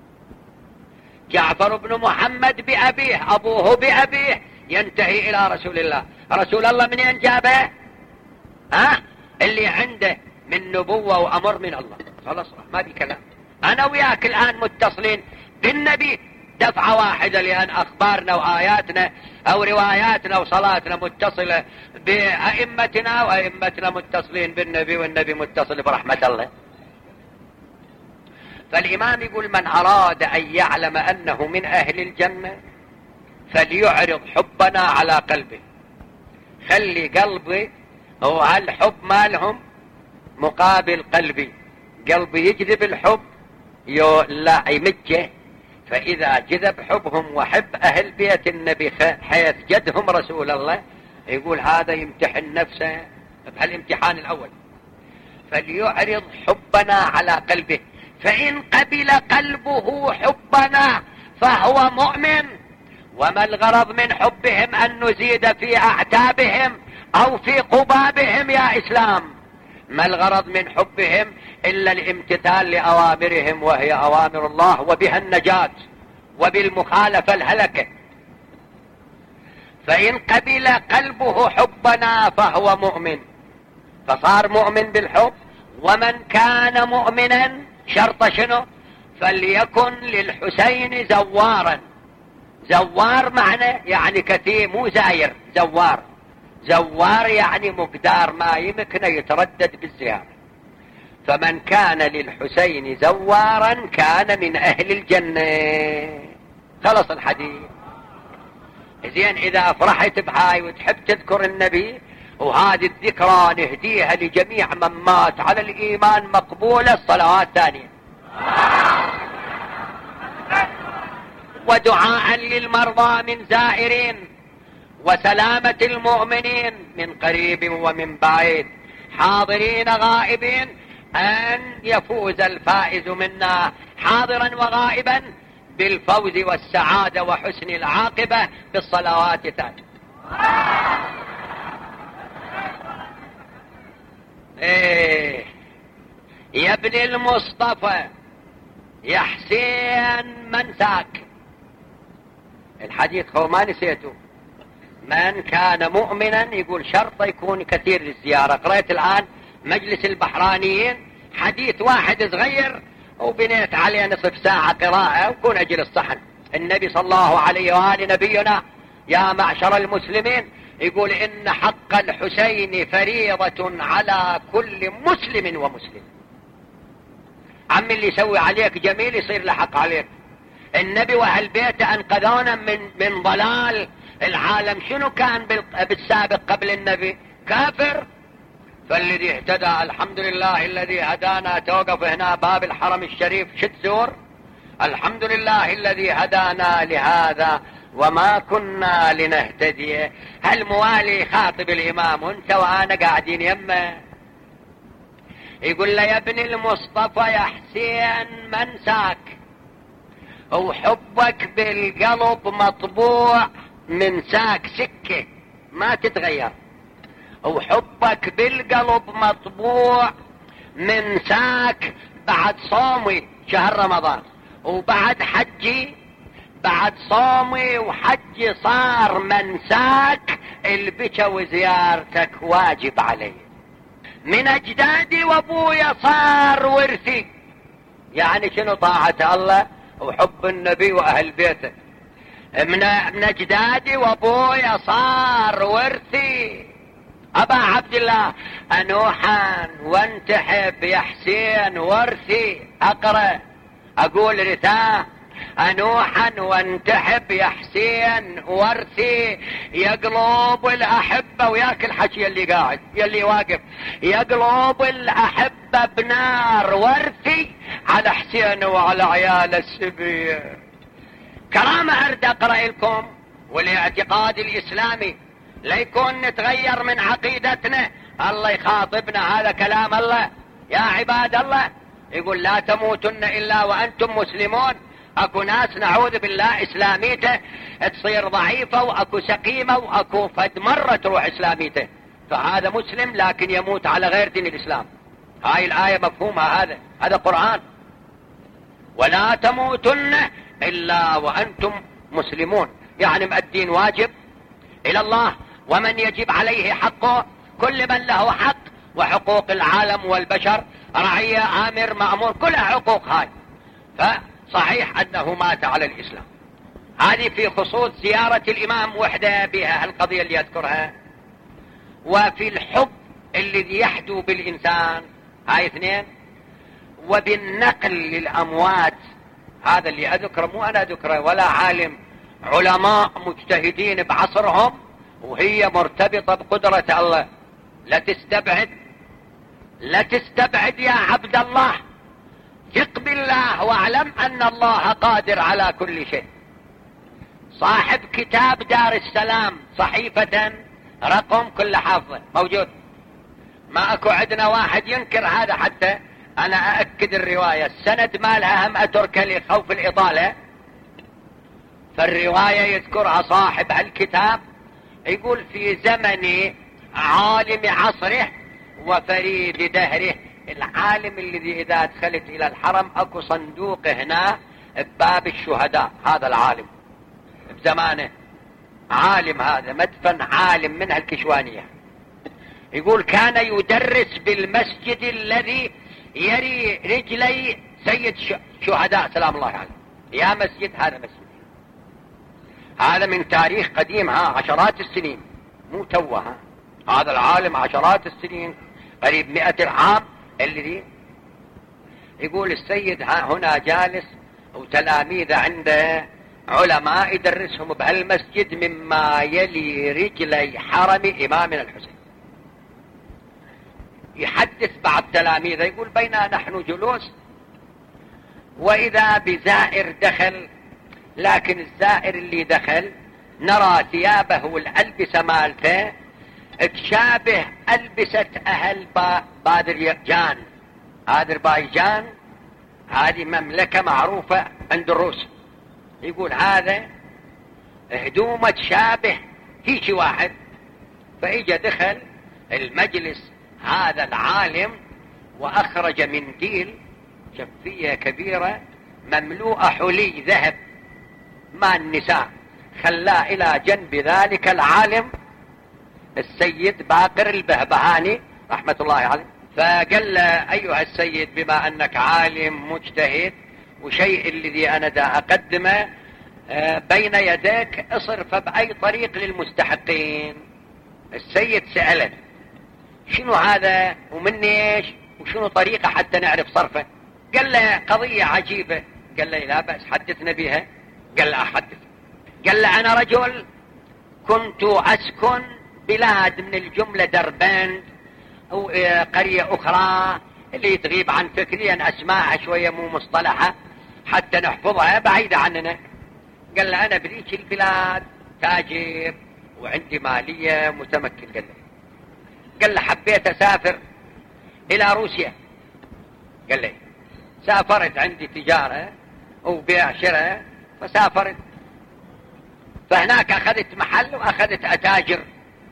جعفر بن محمد بأبيه، أبوه بأبيه، ينتهي إلى رسول الله. رسول الله منين جابه؟ ها؟ اللي عنده من نبوة وأمر من الله. خلاص ما بي كلام. أنا وياك الآن متصلين بالنبي دفعة واحدة، لأن أخبارنا وآياتنا أو رواياتنا وصلاتنا متصلة بأئمتنا، وأئمتنا متصلين بالنبي، والنبي متصل برحمة الله. فالإمام يقول: من أراد أن يعلم أنه من أهل الجنة فليعرض حبنا على قلبه. خلي قلبي هو هالحب مالهم مقابل قلبي، قلبي يجذب الحب يو لا يمجه. فإذا جذب حبهم وحب أهل بيت النبي حيث جدهم رسول الله، يقول هذا يمتحن نفسه بهالامتحان الأول. فليعرض حبنا على قلبه، فإن قبل قلبه حبنا فهو مؤمن. وما الغرض من حبهم أن نزيد في أعتابهم أو في قبابهم يا إسلام؟ ما الغرض من حبهم إلا الامتثال لأوامرهم، وهي أوامر الله، وبها النجاة، وبالمخالفة الهلكة. فإن قبل قلبه حبنا فهو مؤمن، فصار مؤمن بالحب. ومن كان مؤمنا شرط شنو؟ فليكن للحسين زوارا. زوار معنى يعني كثير، مو زاير، زوار. زوار يعني مقدار ما يمكن يتردد بالزيارة. فمن كان للحسين زوارا كان من أهل الجنة. خلص الحديث. زين، إذا أفرحت بهاي وتحب تذكر النبي، وهذه الذكرى نهديها لجميع من مات على الإيمان مقبولة، الصلوات ثانية، ودعاء للمرضى من زائرين، وسلامة المؤمنين من قريب ومن بعيد، حاضرين غائبين، أن يفوز الفائز منا حاضرا وغائبا بالفوز والسعادة وحسن العاقبة بالصلوات الثانية. إيه يا ابن المصطفى يا حسين منساك، الحديث هو ما نسيته. من كان مؤمنا يقول شرط يكون كثير للزيارة. قرأت الآن مجلس البحرانيين حديث واحد صغير وبنيت عليه نصف ساعة قراءة وكون أجل الصحن. النبي صلى الله عليه وآله نبينا يا معشر المسلمين يقول إن حق الحسين فريضة على كل مسلم ومسلم. عم اللي يسوي عليك جميل يصير له حق عليك. النبي وأهل بيته أنقذونا من من ضلال العالم. شنو كان بالسابق قبل النبي؟ كافر. فالذي اهتدى الحمد لله الذي هدانا. توقف هنا باب الحرم الشريف شد زور. الحمد لله الذي هدانا لهذا وما كنا لنهتدي. هل موالي خاطب الإمام وانت وأنا قاعدين يمه يقول له يا ابن المصطفى يا حسين منساك، وحبك بالقلب مطبوع من ساك سكة ما تتغير، وحبك بالقلب مطبوع منساك بعد صومي شهر رمضان، وبعد حجي بعد صومي وحجي صار منساك، البكا وزيارتك واجب علي. من اجدادي وابويا صار ورثي، يعني شنو؟ طاعة الله وحب النبي واهل بيته. من من اجدادي وابويا صار ورثي. ابا عبد الله انوحا وانتحب يا حسين ورثي. اقرأ اقول رثاه انوحا وانتحب يا حسين ورثي. يا قلوب الاحبه، وياك الحكي يلي قاعد يلي واقف، يا قلوب الاحبه بنار ورثي على حسين وعلى عيال السبيه. كرامه ارد اقرا لكم، والاعتقاد الاسلامي ليكون نتغير من عقيدتنا. الله يخاطبنا، هذا كلام الله يا عباد الله، يقول لا تموتن الا وانتم مسلمون. اكو ناس نعوذ بالله اسلاميته تصير ضعيفة، واكو سقيمة، واكو فد مرة تروح اسلاميته، فهذا مسلم لكن يموت على غير دين الاسلام. هاي الآية مفهومها، هذا هذا قرآن. ولا تموتن الا وانتم مسلمون، يعني مؤدين واجب الى الله، ومن يجب عليه حقه، كل من له حق، وحقوق العالم والبشر، رعية آمر مأمور، كلها حقوق. هاي فصحيح أنه مات على الإسلام. هذه في خصوص زيارة الإمام وحده بها القضية اللي أذكرها. وفي الحب الذي يحدو بالإنسان، هاي اثنين. وبالنقل للأموات، هذا اللي أذكره مو أنا أذكره ولا عالم، علماء مجتهدين بعصرهم، وهي مرتبطة بقدرة الله. لا تستبعد لا تستبعد يا عبد الله، ثق بالله واعلم أن الله قادر على كل شيء. صاحب كتاب دار السلام صحيفة رقم كل حافظة موجود، ما اكو عندنا واحد ينكر هذا، حتى انا اأكد الرواية السند مالها هم اترك لخوف الإطالة. فالرواية يذكرها صاحب الكتاب، يقول في زمن عالم عصره وفريد دهره. العالم الذي اذا دخلت الى الحرم اكو صندوق هنا بباب الشهداء، هذا العالم بزمانه، عالم هذا مدفن عالم من الكشوانية. يقول كان يدرس بالمسجد الذي يري رجلي سيد شهداء سلام الله عليه. يا مسجد هذا مسجد، هذا من تاريخ قديم، ها عشرات السنين مو توها. هذا العالم عشرات السنين، قريب مئة عام الذي يقول السيد هنا جالس وتلاميذ عنده علماء يدرسهم بهالمسجد مما يلي رجلي حرم إمامنا الحسين. يحدث بعض تلاميذه يقول بينا نحن جلوس وإذا بزائر دخل، لكن الزائر اللي دخل نرى ثيابه والألبسة مالته تشابه ألبسة أهل باذربايجان. أذربيجان هذه مملكة معروفة عند الروس. يقول هذا هدومه تشابه هيك واحد. فإجا دخل المجلس هذا العالم وأخرج منديل شفية كبيرة مملوءة حلي ذهب مع النساء، خلاه إلى جنب ذلك العالم السيد باقر البهبهاني رحمة الله عليه. فقال له أيها السيد بما أنك عالم مجتهد وشيء الذي أنا دا أقدمه بين يديك اصرف بأي طريق للمستحقين. السيد سأله شنو هذا ومن ايش وشنو طريقة حتى نعرف صرفه؟ قال له قضية عجيبة. قال له لا بأس حدثنا بها. قال له أحدث. قال له أنا رجل كنت أسكن بلاد من الجملة دربند أو قرية أخرى اللي تغيب عن فكري، أن أسماعها شوية مو مصطلحة حتى نحفظها بعيدة عننا. قال له أنا بريك البلاد تاجر وعندي مالية متمكن. قال له قال له حبيت أسافر إلى روسيا. قال لي سافرت عندي تجارة وبيع شراء، فسافرت فهناك أخذت محل وأخذت أتاجر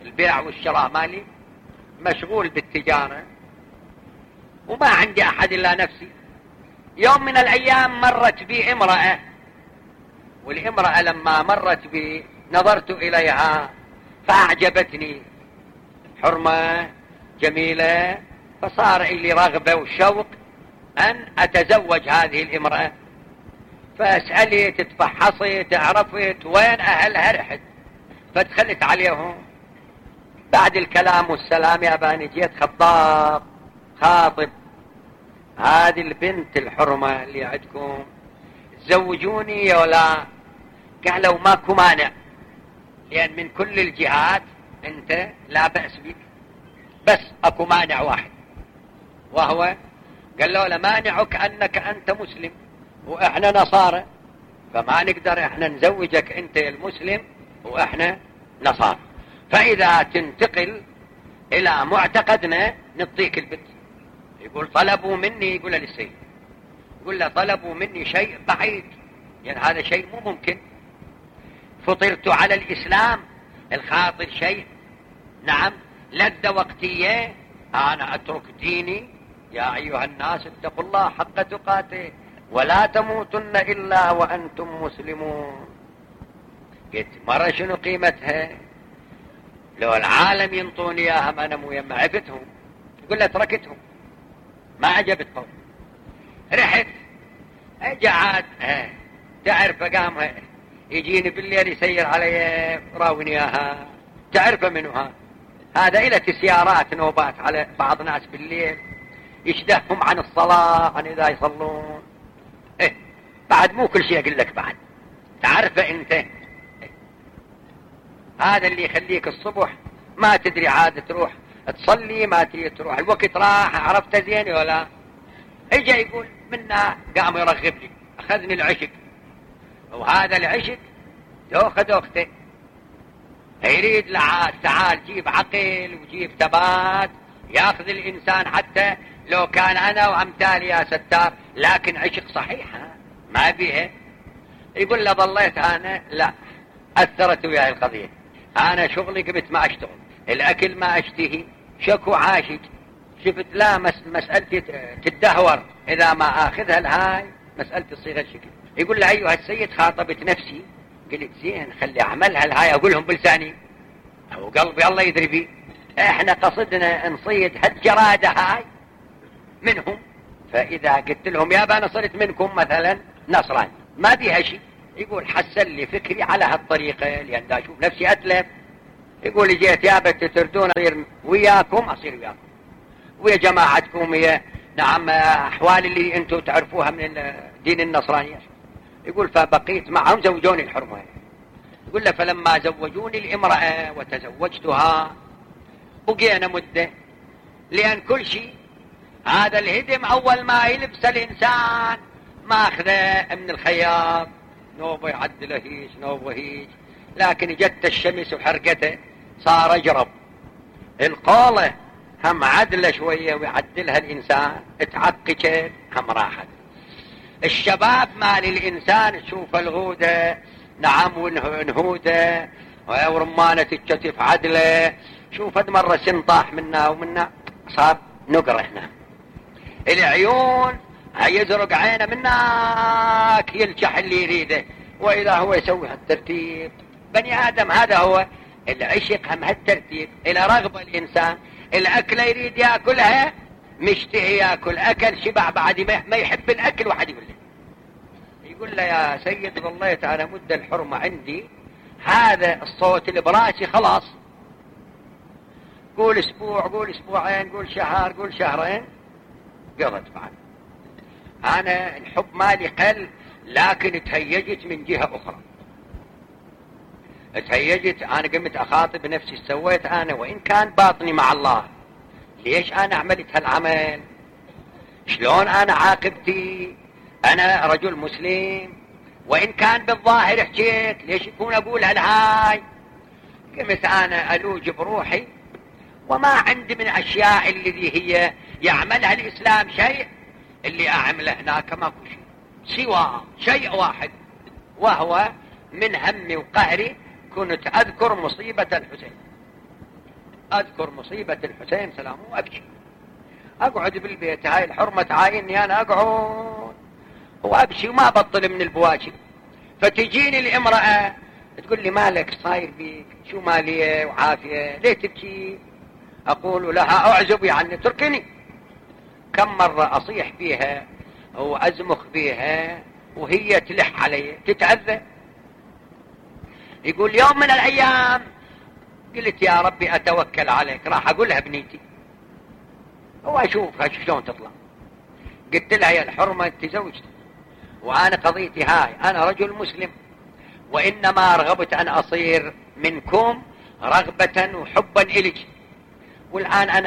البيع والشراء مالي، مشغول بالتجارة وما عندي أحد إلا نفسي. يوم من الأيام مرت بي امرأة، والامرأة لما مرت بي نظرت إليها فأعجبتني، حرمة جميلة، فصار لي رغبة وشوق أن أتزوج هذه الامرأة. فأسألي تتفحصي تعرفت وين أهلها، رحت فدخلت عليهم. بعد الكلام والسلام يا باني جيت خطاب خاطب هذه البنت الحرمة اللي عندكم، تزوجوني ولا؟ قالوا ماكو مانع، لأن من كل الجهات أنت لا بأس بك، بس أكو مانع واحد، وهو قال له لمانعك أنك أنت مسلم وإحنا نصارى، فما نقدر إحنا نزوجك أنت المسلم وإحنا نصارى، فإذا تنتقل إلى معتقدنا نعطيك البنت. يقول طلبوا مني، يقول للسيد، يقول له طلبوا مني شيء بعيد، يعني هذا شيء مو ممكن. فطرت على الإسلام، الخاطر شيء نعم لذة وقتية، أنا أترك ديني. يا أيها الناس اتقوا الله حق تقاته ولا تموتن إلا وأنتم مسلمون. قلت مرة شنو قيمتها؟ لو العالم ينطوني إياها ما أنا مو يما عفتهم. يقول له تركتهم، ما عجبتهم، رحت قعد تعرف قام يجيني بالليل يسير علي راوني إياها، تعرف منه ها هذا إلى سيارات نوبات على بعض ناس بالليل يشدههم عن الصلاة، عن إذا يصلون. إيه بعد مو كل شيء أقول لك، بعد تعرفه أنت. إيه؟ هذا اللي يخليك الصبح ما تدري عاد تروح تصلي، ما تدري تروح الوقت راح، عرفت زين ولا؟ اجا يقول منا قام يرغب لي، أخذني العشق، وهذا العشق دوخة دوخته، يريد لعاد تعال جيب عقل وجيب ثبات، ياخذ الإنسان حتى لو كان أنا وأمثالي يا ستار، لكن عشق صحيحة ما بيها. يقول له ظليت أنا لا أثرت وياي القضية، أنا شغلي قبت ما أشتغل، الأكل ما أشتهي، شكو عاشق، شفت لا مس مسألتي تدهور إذا ما أخذها الهاي مسألة الصيغة الشكل. يقول له أيها السيد خاطبت نفسي، قلت زين خلي أعملها الهاي أقولهم بلساني أو قلبي الله يدري بي، إحنا قصدنا نصيد هالجرادة هاي منهم. فإذا قلت لهم يابا أنا صرت منكم مثلا نصراني ما بيها شيء، يقول حسن لي فكري على هالطريقة لأن دا أشوف نفسي أتلف. يقول جيت يابا تتردون أصير وياكم، أصير وياكم ويا جماعتكم، هي نعم أحوال اللي أنتم تعرفوها من الدين النصراني. يقول فبقيت معهم زوجوني الحرمة. يقول له فلما زوجوني الامرأة وتزوجتها بقينا مدة، لأن كل شيء هذا الهدم أول ما يلبس الإنسان ما أخذه من الخياط، نوبه يعدله هيج نوبه هيج، لكن جت الشمس وحرقته صار أجرب. القولة هم عدله شوية ويعدلها الإنسان، اتعقشت هم راحت. الشباب مال الإنسان تشوف الغودة نعم ونهودة ورمانة الكتف عدله، شوف هاد مرة سنطاح منا ومنا صار نقر. هنا العيون هيزرق عينه منك يلجح اللي يريده، وإذا هو يسوي هالترتيب. بني آدم هذا هو العشق، هم هالترتيب إلى رغبة الإنسان. الأكل يريد يأكلها، مشتهي يأكل، أكل شبع بعد ما يحب الأكل. واحد يقول له يقول له يا سيد ظليت أنا مدة الحرمة عندي، هذا الصوت اللي براسي خلاص، قول أسبوع قول أسبوعين قول شهر قول شهرين قضت. بعد أنا الحب مالي قل، لكن تهيجت من جهة أخرى، تهيجت. أنا قمت أخاطب نفسي سويت أنا وإن كان باطني مع الله، ليش أنا عملت هالعمل؟ شلون أنا عاقبتي؟ أنا رجل مسلم وإن كان بالظاهر حكيت، ليش يكون أقول هالهاي؟ قمت أنا ألوج بروحي، وما عندي من أشياء الذي هي يعملها الإسلام شيء اللي أعمله هناك ماكو شيء سوى شيء واحد، وهو من همي وقهري كنت أذكر مصيبة الحسين. أذكر مصيبة الحسين سلامه وأبكي. أقعد بالبيت، هاي الحرمة تعايني أنا أقعد وأبكي وما أبطل من البواكي. فتجيني الامرأة تقول لي مالك صاير بيك، شو مالية وعافية ليه تبكي؟ أقول لها أعزب يعني تركني. كم مرة أصيح بيها وأزمخ بيها وهي تلح علي تتعذى. يقول يوم من الأيام قلت يا ربي أتوكل عليك، راح أقولها بنيتي وأشوفها شلون تطلع. قلت لها يا الحرمة أنت زوجتي وأنا قضيتي هاي، أنا رجل مسلم وإنما رغبت أن أصير منكم رغبة وحبا إليك، والآن أنا